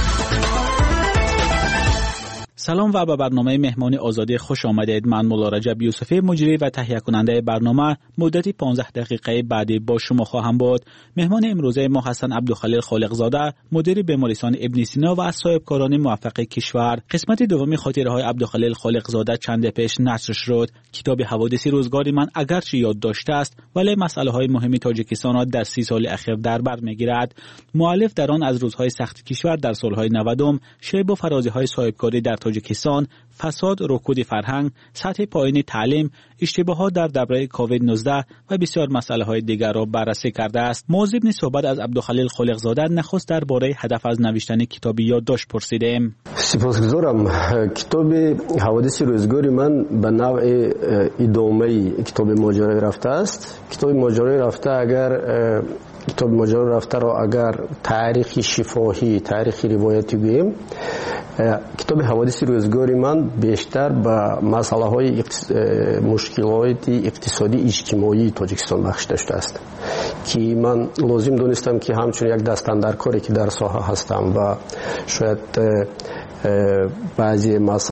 سلام و به برنامه مهمانی آزادی خوش آمدید. من مولا رجب یوسفی، مجری و تهیه کننده برنامه، مدتی پانزده دقیقه بعدی با شما خواهم بود. مهمان امروزه ما حسن عبدالخلیل خالقزاده، مدیر بیمارستان ابن سینا و از صاحبکاران موفق کشور. قسمت دومی خاطره های عبدالخلیل خالقزاده چند پیش نشر شد. کتاب حوادث روزگار من اگرچه یاد داشته است ولی مسائل های مهم تاجیکستان را در سی سال اخیر در بر میگیرد. مؤلف در آن از روزهای سخت کشور در سالهای نود، شیب و فرازی های صاحبکاری در تاجیکستان، فساد، رکود فرهنگ، سطح پایین تعلیم، اشتباهات در دوره کووید نوزده و بسیار مسائل های دیگر را بررسی کرده است. موضوع صحبت از عبدالخلیل خالقزاده نخست درباره هدف از نوشتن کتاب یادداشت پرسیدیم. سپاسگزارم. کتاب حوادث روزگار من به نوع ادامه کتاب ماجرای رفته است. کتاب ماجرای رفته اگر کتاب ماجرای رفته را اگر تاریخ شفاهی، تاریخ روایتی گوییم، کتاب حوادث روزگار من بیشتر به مسئله های مشکلات اقتصادی اجتماعی تاجیکستان بخش داشته است که من لازم دونستم که همچون یک دستاندرکاری که در ساحه هستم و شاید بعضی مسائل